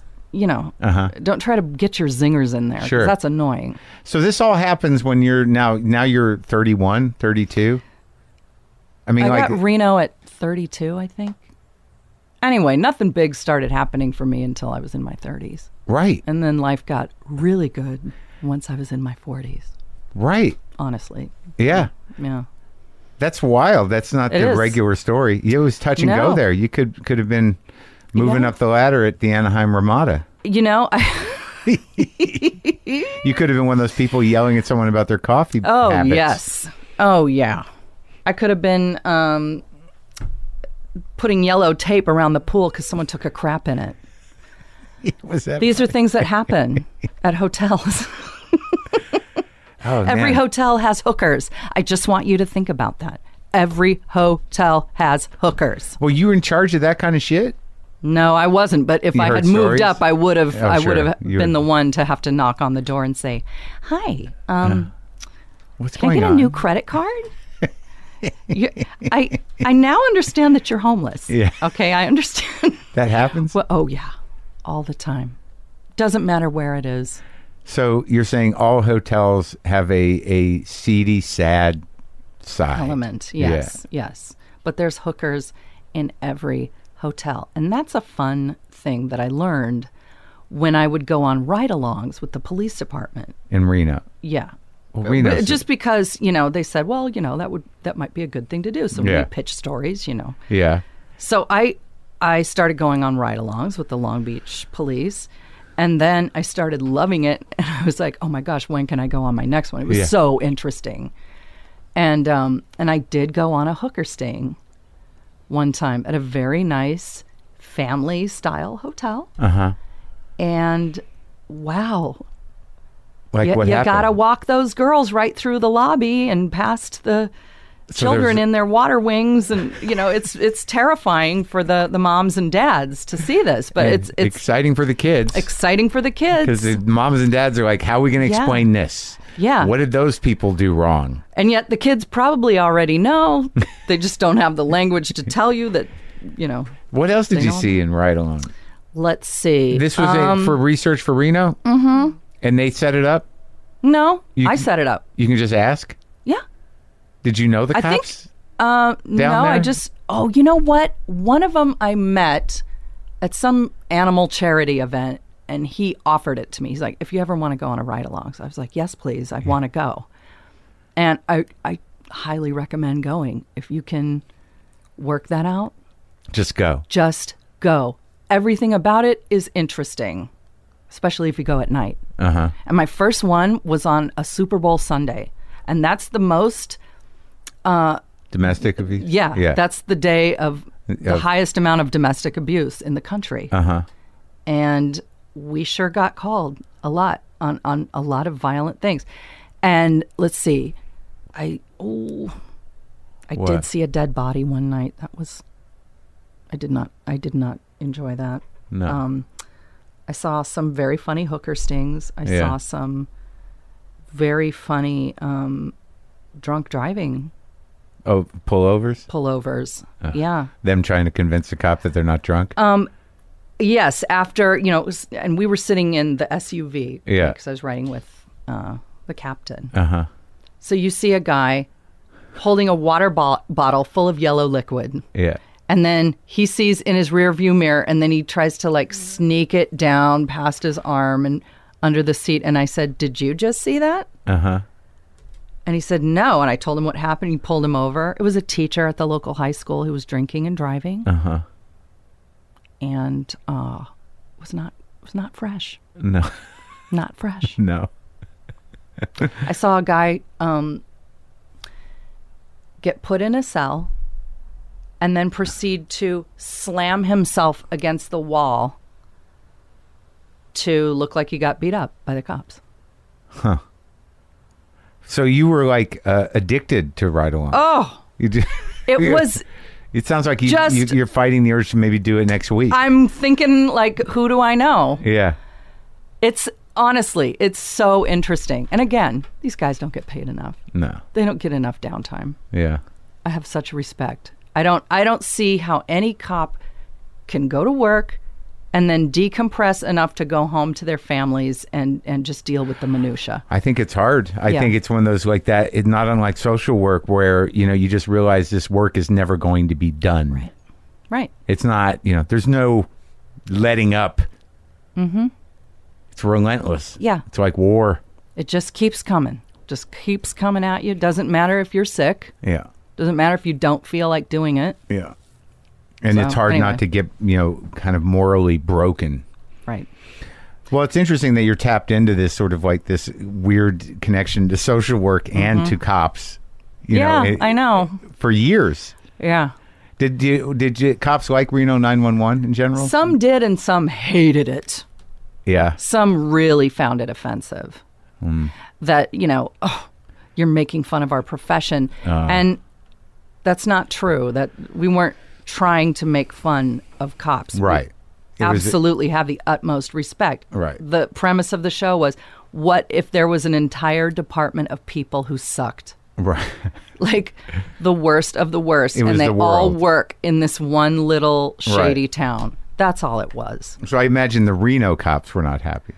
don't try to get your zingers in there. Sure. That's annoying. So this all happens when you're now you're 31, 32. I mean, I got Reno at 32, I think. Anyway, nothing big started happening for me until I was in my 30s. Right. And then life got really good once I was in my 40s. Right. Honestly. Yeah. Yeah. That's wild. That's not the regular story. It was touch and go there. You could have been moving up the ladder at the Anaheim Ramada. You could have been one of those people yelling at someone about their coffee habits. Yes. Oh, yeah. I could have been putting yellow tape around the pool because someone took a crap in it. These are things that happen at hotels. Every hotel has hookers. I just want you to think about that. Every hotel has hookers. Well, you were in charge of that kind of shit? No, I wasn't. But if I had moved up, I would have. Oh, I would have been the one to have to knock on the door and say, "Hi, what's can going I get on? a new credit card?" I now understand that you're homeless. Yeah. Okay, I understand. That happens? Well, oh yeah, all the time. Doesn't matter where it is. So you're saying all hotels have a seedy, sad side element. Yes. But there's hookers in every hotel. And that's a fun thing that I learned when I would go on ride-alongs with the police department. In Reno. Yeah. Well, Reno. Just because, they said, well, that might be a good thing to do. So we pitch stories, Yeah. So I started going on ride-alongs with the Long Beach police. And then I started loving it. And I was like, oh my gosh, when can I go on my next one? It was so interesting. And I did go on a hooker sting one time at a very nice family-style hotel. Uh-huh. And wow. Like what happened? You got to walk those girls right through the lobby and past the children in their water wings. And, it's terrifying for the moms and dads to see this. But it's exciting for the kids. Exciting for the kids. Because the moms and dads are like, how are we going to explain this? Yeah. What did those people do wrong? And yet the kids probably already know. They just don't have the language to tell you that, What else did you see in Ride Along? Let's see. This was for research for Reno? Mm-hmm. And they set it up? No, I set it up. You can just ask? Yeah. Did you know the cops? No, there? I just, you know what? One of them I met at some animal charity event, and he offered it to me. He's like, if you ever want to go on a ride-along. So I was like, yes, please. I want to go. And I highly recommend going. If you can work that out. Just go. Just go. Everything about it is interesting, especially if you go at night. Uh-huh. And my first one was on a Super Bowl Sunday. And that's the most... domestic abuse? Yeah. That's the day of the highest amount of domestic abuse in the country. Uh-huh. And we sure got called a lot on a lot of violent things. And let's see. I did see a dead body one night. I did not enjoy that. No. I saw some very funny hooker stings. I saw some very funny drunk driving. Oh, pullovers? Pullovers. Yeah. Them trying to convince the cop that they're not drunk? Yes, after, and we were sitting in the SUV. Yeah. Because I was riding with the captain. Uh-huh. So you see a guy holding a water bottle full of yellow liquid. Yeah. And then he sees in his rear view mirror, and then he tries to sneak it down past his arm and under the seat. And I said, did you just see that? Uh-huh. And he said, no. And I told him what happened. He pulled him over. It was a teacher at the local high school who was drinking and driving. Uh-huh. And was not fresh. No. Not fresh. No. I saw a guy get put in a cell and then proceed to slam himself against the wall to look like he got beat up by the cops. Huh. So you were addicted to Ride Along. Oh. You did. It was... It sounds like you're fighting the urge to maybe do it next week. I'm thinking, who do I know? Yeah. It's so interesting. And again, these guys don't get paid enough. No. They don't get enough downtime. Yeah. I have such respect. I don't see how any cop can go to work and then decompress enough to go home to their families and just deal with the minutia. I think it's hard. I think it's one of those that. It's not unlike social work where, you just realize this work is never going to be done. Right. It's not, there's no letting up. Mm-hmm. It's relentless. Yeah. It's like war. It just keeps coming. Just keeps coming at you. Doesn't matter if you're sick. Yeah. Doesn't matter if you don't feel like doing it. Yeah. And it's hard not to get, kind of morally broken. Right. Well, it's interesting that you're tapped into this sort of this weird connection to social work and to cops. I know. For years. Yeah. Did cops like Reno 911 in general? Some did and some hated it. Yeah. Some really found it offensive. That, you're making fun of our profession. And that's not true. That we weren't trying to make fun of cops. Right. We absolutely have the utmost respect. Right. The premise of the show was, what if there was an entire department of people who sucked? Right. The worst of the worst. And they all work in this one little shady town. That's all it was. So I imagine the Reno cops were not happy.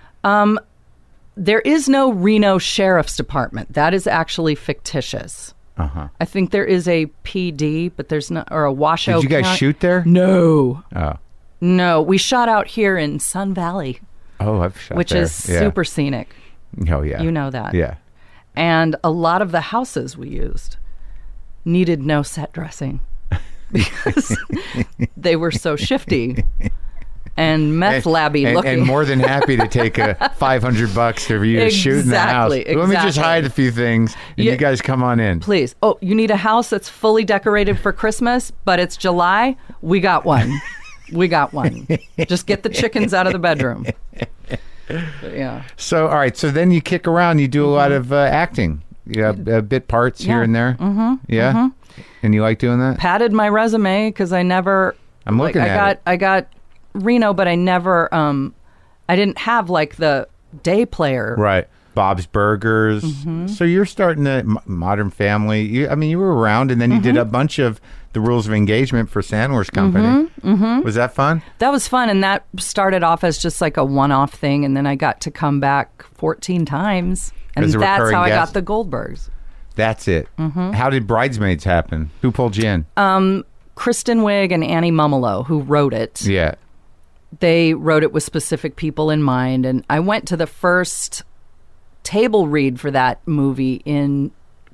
There is no Reno Sheriff's Department. That is actually fictitious. I think there is a PD, but there's not, or a washout. Did you guys shoot there? No. Oh. No, we shot out here in Sun Valley. Oh, I've shot which there. is super scenic. Oh, yeah. You know that. Yeah. And a lot of the houses we used needed no set dressing because they were so shifty and meth labby looking. And more than happy to take a $500 for you to shoot in the house. Let me just hide a few things and you guys come on in. Please. Oh, you need a house that's fully decorated for Christmas, but it's July? We got one. We got one. Just get the chickens out of the bedroom. But yeah. So, all right. So then you kick around. You do a lot of acting. You have bit parts here and there. Mm-hmm. Yeah. Mm-hmm. And you like doing that? Padded my resume because I never. I'm looking at it. I got Reno, but I never. I didn't have like the day player. Right. Bob's Burgers. Mm-hmm. So you're starting to Modern Family. You were around, and then you did a bunch of the Rules of Engagement for Sandler's Company. Mm-hmm. Mm-hmm. Was that fun? That was fun, and that started off as just like a one-off thing, and then I got to come back 14 times, and that's how I got the Goldbergs. That's it. Mm-hmm. How did Bridesmaids happen? Who pulled you in? Kristen Wiig and Annie Mumolo, who wrote it. Yeah. They wrote it with specific people in mind, and I went to the first table read for that movie in,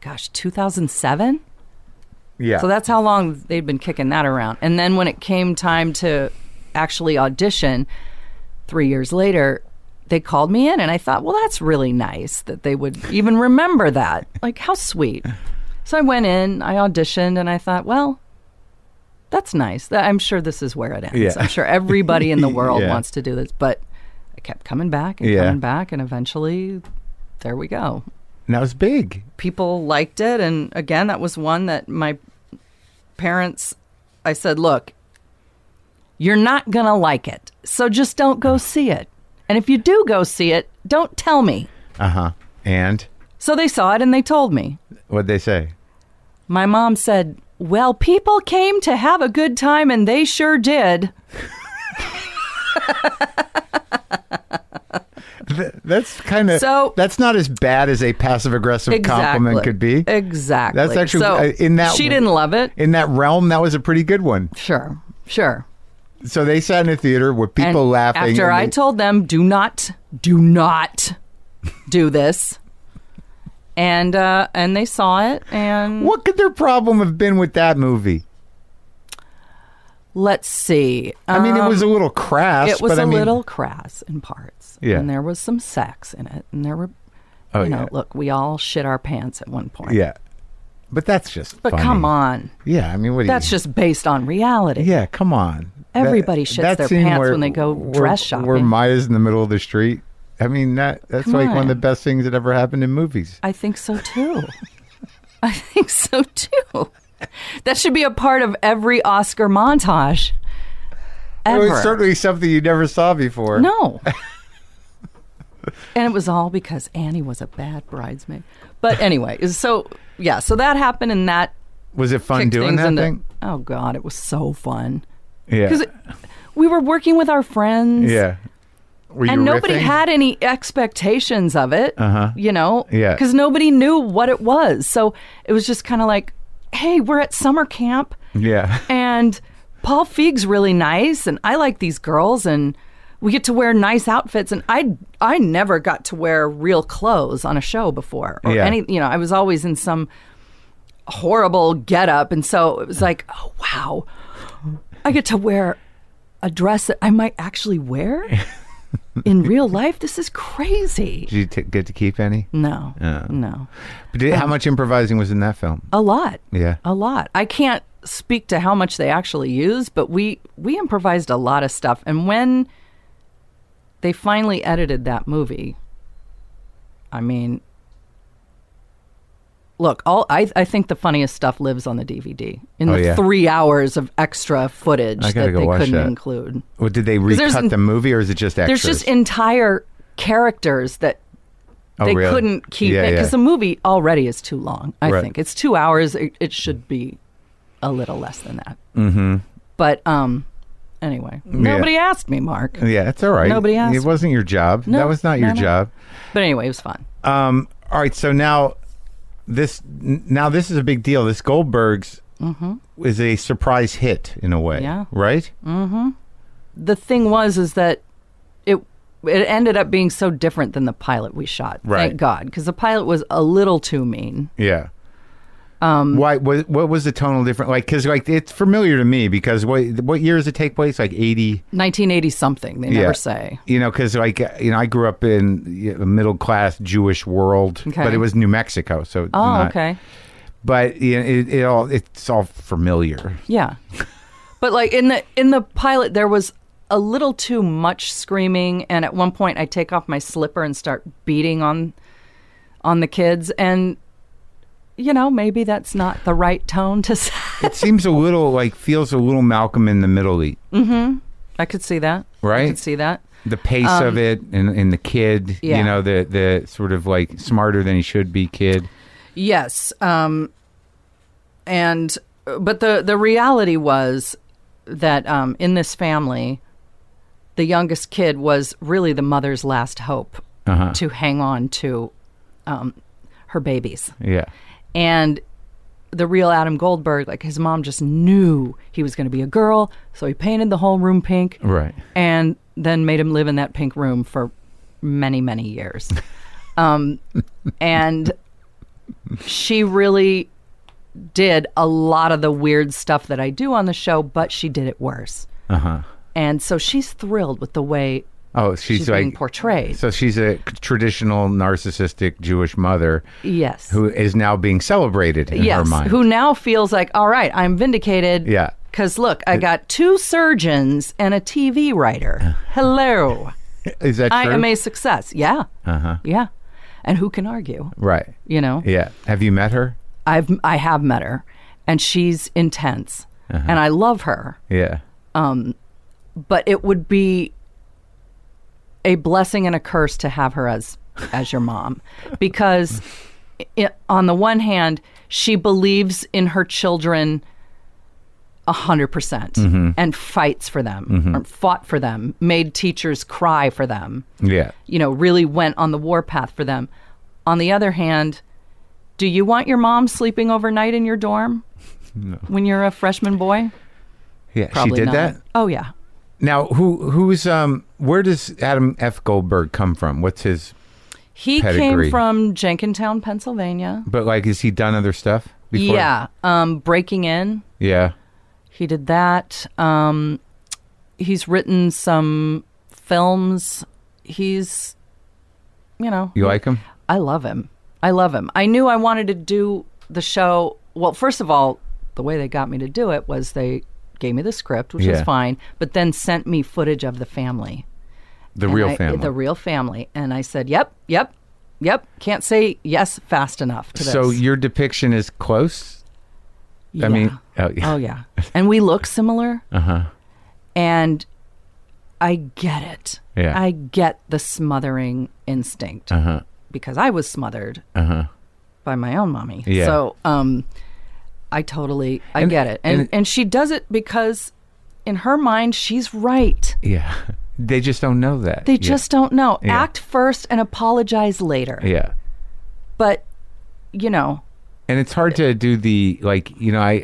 2007? Yeah. So that's how long they'd been kicking that around. And then when it came time to actually audition 3 years later, they called me in, and I thought, well, that's really nice that they would even remember that. Like, how sweet. So I went in, I auditioned, and I thought, well, that's nice. I'm sure this is where it ends. Yeah. I'm sure everybody in the world wants to do this. But I kept coming back and coming back, and eventually, there we go. And that was big. People liked it, and again, that was one that my parents, I said, look, you're not going to like it, so just don't go see it. And if you do go see it, don't tell me. Uh-huh. And? So they saw it, and they told me. What'd they say? My mom said, well, people came to have a good time, and they sure did. That's kind of that's not as bad as a passive-aggressive compliment could be. Exactly. That's actually in that she didn't love it. In that realm, that was a pretty good one. Sure. So they sat in a theater with people laughing. After I told them, do not do this, and they saw it. And what could their problem have been with that movie? Let's see. I mean, it was a little crass. It was little crass in parts. Yeah. And there was some sex in it. And there were, look, we all shit our pants at one point. Yeah. But that's just funny. Come on. Yeah, I mean, that's just based on reality. Yeah, come on. Everybody shits their pants when they go dress shopping. Where Maya's in the middle of the street. I mean, that's come like on. one of the best things that ever happened in movies. I think so, too. That should be a part of every Oscar montage ever. It was certainly something you never saw before. No. And it was all because Annie was a bad bridesmaid. But anyway, so that happened, and that was it fun doing that thing? Oh, God, it was so fun. Yeah. Because we were working with our friends. Yeah. And nobody had any expectations of it, Yeah. Because nobody knew what it was. So it was just kind of like, hey, we're at summer camp. Yeah. And Paul Feig's really nice, and I like these girls, and we get to wear nice outfits. And I never got to wear real clothes on a show before. Or I was always in some horrible getup. And so it was like, oh, wow, I get to wear a dress that I might actually wear in real life. This is crazy. Did you get to keep any? No. No. But how much improvising was in that film? A lot. Yeah. A lot. I can't speak to how much they actually used, but we improvised a lot of stuff. And when they finally edited that movie, I mean, look, I think the funniest stuff lives on the DVD in the 3 hours of extra footage that they couldn't include. Well, did they recut the movie, or is it just extras? There's just entire characters that they couldn't keep it because the movie already is too long. I think it's 2 hours. It should be a little less than that. Mm-hmm. But anyway, nobody asked me, Mark. Yeah, it's all right. Nobody asked. It wasn't your job. No, that was not your job. But anyway, it was fun. All right, so now this is a big deal. This Goldbergs is a surprise hit in a way. Yeah. Right? The thing is that it ended up being so different than the pilot we shot. Right. Thank God, because the pilot was a little too mean. Yeah. Why? What was the tonal difference? Like, because like it's familiar to me. Because what year does it take place? Like 1980 something. They never say. You know, because like I grew up in a middle class Jewish world, but it was New Mexico, so okay. But it's all familiar. Yeah, but like in the pilot, there was a little too much screaming, and at one point, I take off my slipper and start beating on the kids, and you know, maybe that's not the right tone to set. It seems feels a little Malcolm in the Middle-y. I could see that. Right? I could see that. The pace of it and the kid, you know, the sort of like smarter than he should be kid. Yes. But the reality was that in this family, the youngest kid was really the mother's last hope to hang on to her babies. Yeah. And the real Adam Goldberg, like his mom just knew he was going to be a girl, so he painted the whole room pink. Right. And then made him live in that pink room for many, many years. And she really did a lot of the weird stuff that I do on the show, but she did it worse. And so she's thrilled with the way she's like, being portrayed. So she's a traditional narcissistic Jewish mother. Yes. Who is now being celebrated in her mind. Who now feels like, all right, I'm vindicated. Yeah. Because look, I got 2 surgeons and a TV writer. Hello. Is that true? I am a success. Yeah. Yeah. And who can argue? Right. You know? Yeah. Have you met her? I have met her. And she's intense. And I love her. Yeah. But it would be a blessing and a curse to have her as your mom, because on the one hand, she believes in her children 100% and fights for them, or fought for them, made teachers cry for them. Yeah. You know, really went on the warpath for them. On the other hand, do you want your mom sleeping overnight in your dorm when you're a freshman boy? Yeah, Probably she did not. that? Oh, yeah. Now, who's where does Adam F. Goldberg come from? What's his pedigree? Came from Jenkintown, Pennsylvania. But like, has he done other stuff before? Yeah, Breaking In. Yeah. He did that. He's written some films. He's, you know. You like him? I love him. I knew I wanted to do the show. Well, first of all, the way they got me to do it was they gave me the script, which was fine, but then sent me footage of the family. The real family. And I said, yep. Can't say yes fast enough to this. So your depiction is close? Yeah. I mean, oh yeah. And we look similar. And I get it. Yeah. I get the smothering instinct because I was smothered by my own mommy. Yeah. So, I get it. And she does it because in her mind, she's right. Yeah. They just don't know that. They just don't know. Yeah. Act first and apologize later. Yeah. But, you know. And it's hard to do the, like, you know,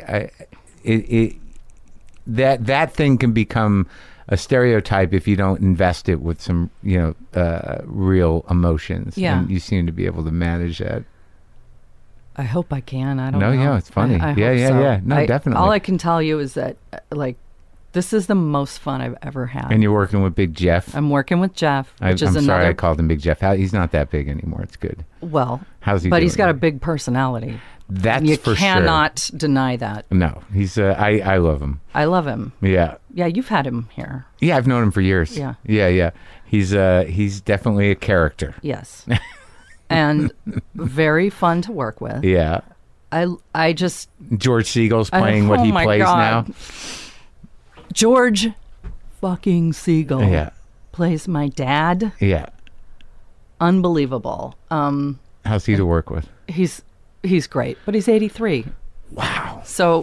that thing can become a stereotype if you don't invest it with some, you know, real emotions. Yeah. And you seem to be able to manage that. I hope I can. I don't know. No, yeah, it's funny. I Yeah. hope so. No, definitely. All I can tell you is that, like, this is the most fun I've ever had. And you're working with Big Jeff. I'm working with Jeff, which is I'm another. sorry I called him Big Jeff. He's not that big anymore. It's good. Well, how's he? But doing? he's got a big personality. That's you for sure. You cannot deny that. No, he's. I love him. I love him. Yeah. Yeah, you've had him here. Yeah, I've known him for years. Yeah. Yeah. He's definitely a character. Yes. And very fun to work with. Yeah. I just George Siegel's playing what he plays God. now. George fucking Siegel. Yeah. Plays my dad. Yeah. Unbelievable. How's he to work with? He's great, but he's 83. Wow. So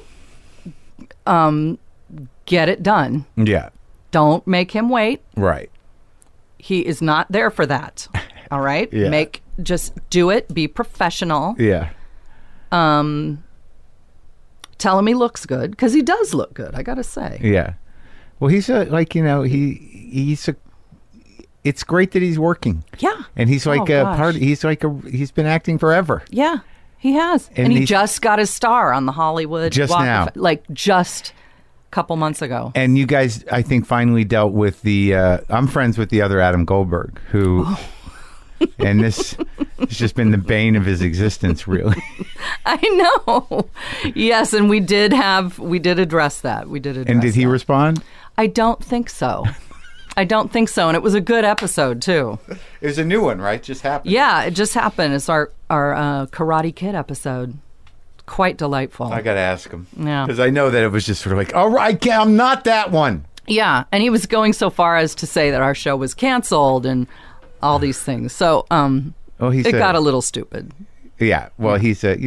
get it done. Yeah. Don't make him wait. Right. He is not there for that. All right? Yeah. Just do it, be professional. Yeah. Tell him he looks good, because he does look good, I gotta say. Yeah. Well, he's he's it's great that he's working. Yeah. And he's like he's been acting forever. Yeah, he has. And he just got his star on the Hollywood just Walk now. Just a couple months ago. And you guys, I think, finally dealt with I'm friends with the other Adam Goldberg, who and this has just been the bane of his existence, really. I know. Yes, and we did address that. And did he respond? I don't think so. And it was a good episode, too. It was a new one, right? Just happened. Yeah, it just happened. It's our Karate Kid episode. Quite delightful. I got to ask him. Yeah. Because I know that it was just sort of like, all right, I'm not that one. Yeah, and he was going so far as to say that our show was canceled and all these things. So it got a little stupid. Yeah, well, he's a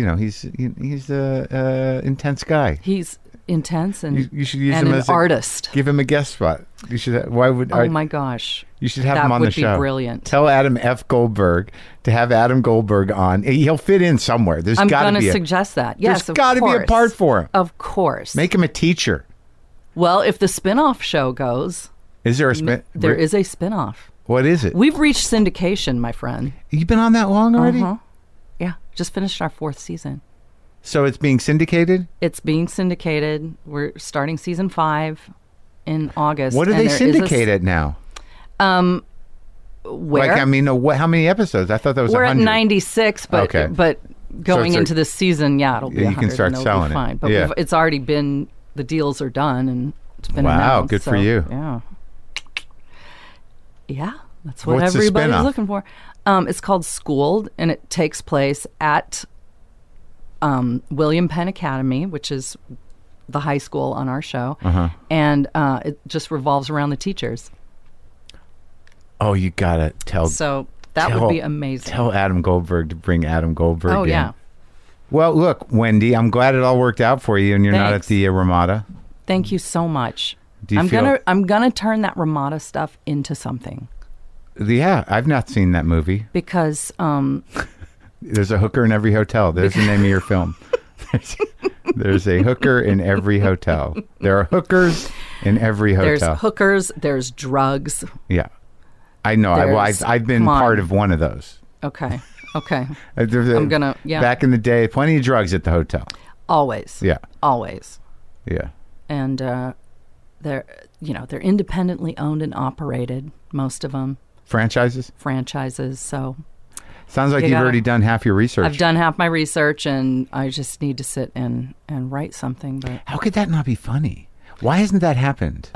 intense guy. He's intense and you should use and him an as artist. Give him a guest spot. You should. Why would? Oh my gosh! You should have him on the show. That would be brilliant. Tell Adam F. Goldberg to have Adam Goldberg on. He'll fit in somewhere. I'm going to suggest that. Yes, there's got to be a part for him. Of course. Make him a teacher. Well, if the spinoff show goes, is there a spin? There is a spinoff. What is it? We've reached syndication, my friend. You've been on that long already? Yeah, just finished our 4th season. So it's being syndicated? It's being syndicated. We're starting season 5 in August. What do they syndicate it now? Where? Like, I mean, how many episodes? I thought that was 100. We're at 96, but going into this season, it'll be 100. You can start selling fine. it. But yeah. it's already been, the deals are done, and it's been announced. Good for you. Yeah. Yeah, that's what What's everybody's the looking for. It's called Schooled, and it takes place at William Penn Academy, which is the high school on our show, and it just revolves around the teachers. Oh, you gotta tell. So that would be amazing. Tell Adam Goldberg to bring Adam Goldberg in. Oh, yeah. Well, look, Wendy, I'm glad it all worked out for you, and you're not at the Ramada. Thank you so much. I'm gonna turn that Ramada stuff into something. Yeah, I've not seen that movie. Because there's a hooker in every hotel. There's the name of your film. There's a hooker in every hotel. There are hookers in every hotel. There's hookers. There's drugs. Yeah, I know. I've been part of one of those. Okay. I'm gonna. Yeah. Back in the day, plenty of drugs at the hotel. Always. Yeah. Always. Yeah. And they're independently owned and operated. Most of them. Franchises. So. Sounds like you've already done half your research. I've done half my research, and I just need to sit and write something. But how could that not be funny? Why hasn't that happened?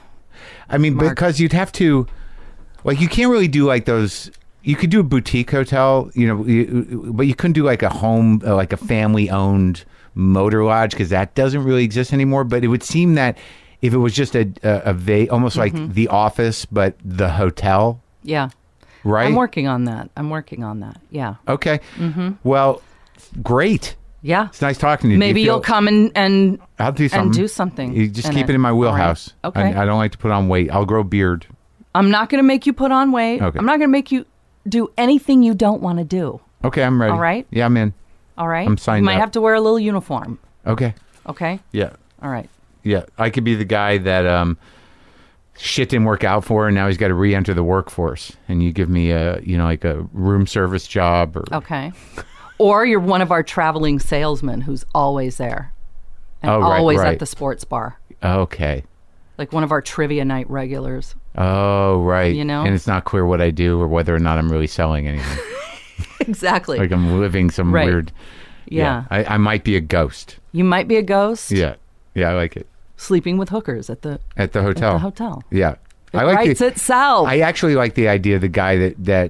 I mean, Mark, because you'd have to, like, you can't really do like those. You could do a boutique hotel, but you couldn't do like a home, like a family-owned motor lodge, because that doesn't really exist anymore. But it would seem that if it was just almost like The Office, but the hotel. Yeah. Right? I'm working on that. Yeah. Okay. Mm-hmm. Well, great. Yeah. It's nice talking to you. Maybe you'll come and I'll do something. And do something. You just keep it in my wheelhouse. Right. Okay. I don't like to put on weight. I'll grow beard. I'm not going to make you put on weight. Okay. I'm not going to make you do anything you don't want to do. Okay, I'm ready. All right? Yeah, I'm in. All right? I'm signed up. You might have to wear a little uniform. Okay. Okay? Yeah. All right. Yeah. I could be the guy that shit didn't work out for, and now he's got to re-enter the workforce. And you give me like a room service job. Okay. Or you're one of our traveling salesmen who's always there. And always at the sports bar. Okay. Like one of our trivia night regulars. Oh, right. And it's not clear what I do or whether or not I'm really selling anything. Exactly. Like I'm living some weird... Yeah. I might be a ghost. You might be a ghost. Yeah. Yeah, I like it. Sleeping with hookers at the hotel. At the hotel. Yeah. It writes itself. I actually like the idea of the guy that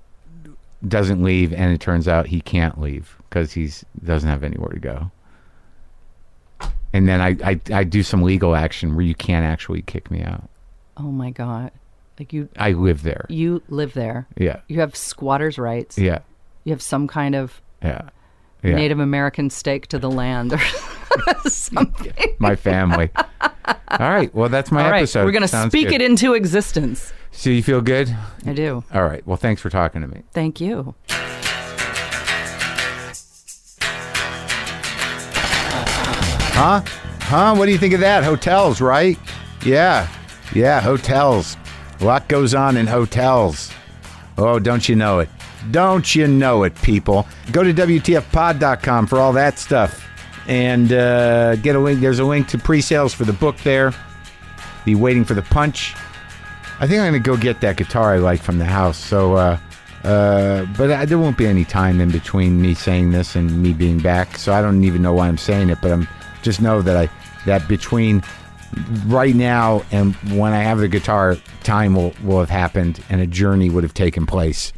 doesn't leave, and it turns out he can't leave because he doesn't have anywhere to go. And then I do some legal action where you can't actually kick me out. Oh my God. I live there. You live there. Yeah. You have squatters' rights. Yeah. You have some kind of Yeah. Native American stake to the land or something. My family. All right. Well, that's my episode. We're going to speak it into existence. So you feel good? I do. All right. Well, thanks for talking to me. Thank you. Huh? What do you think of that? Hotels, right? Yeah, hotels. A lot goes on in hotels. Oh, don't you know it? Don't you know it, people? Go to WTFpod.com for all that stuff. And get a link. There's a link to pre-sales for the book there. Be waiting for the punch. I think I'm going to go get that guitar I like from the house. So, but there won't be any time in between me saying this and me being back. So I don't even know why I'm saying it. But I'm just know that that between right now and when I have the guitar, time will have happened and a journey would have taken place.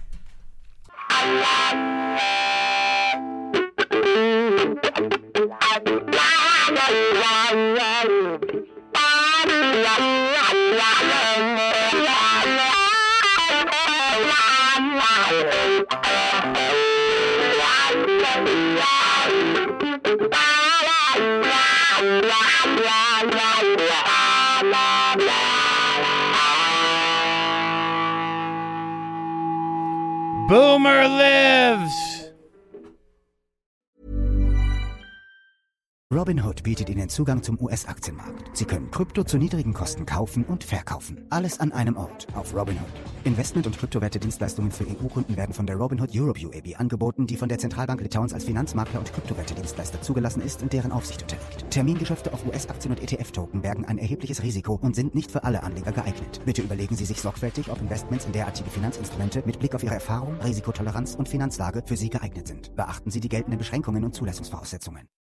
Boomer lives! Robinhood bietet Ihnen Zugang zum US-Aktienmarkt. Sie können Krypto zu niedrigen Kosten kaufen und verkaufen. Alles an einem Ort auf Robinhood. Investment- und Kryptowerte-Dienstleistungen für EU-Kunden werden von der Robinhood Europe UAB angeboten, die von der Zentralbank Litauens als Finanzmakler und Kryptowerte-Dienstleister zugelassen ist und deren Aufsicht unterliegt. Termingeschäfte auf US-Aktien und ETF-Token bergen ein erhebliches Risiko und sind nicht für alle Anleger geeignet. Bitte überlegen Sie sich sorgfältig, ob Investments in derartige Finanzinstrumente mit Blick auf Ihre Erfahrung, Risikotoleranz und Finanzlage für Sie geeignet sind. Beachten Sie die geltenden Beschränkungen und Zulassungsvoraussetzungen.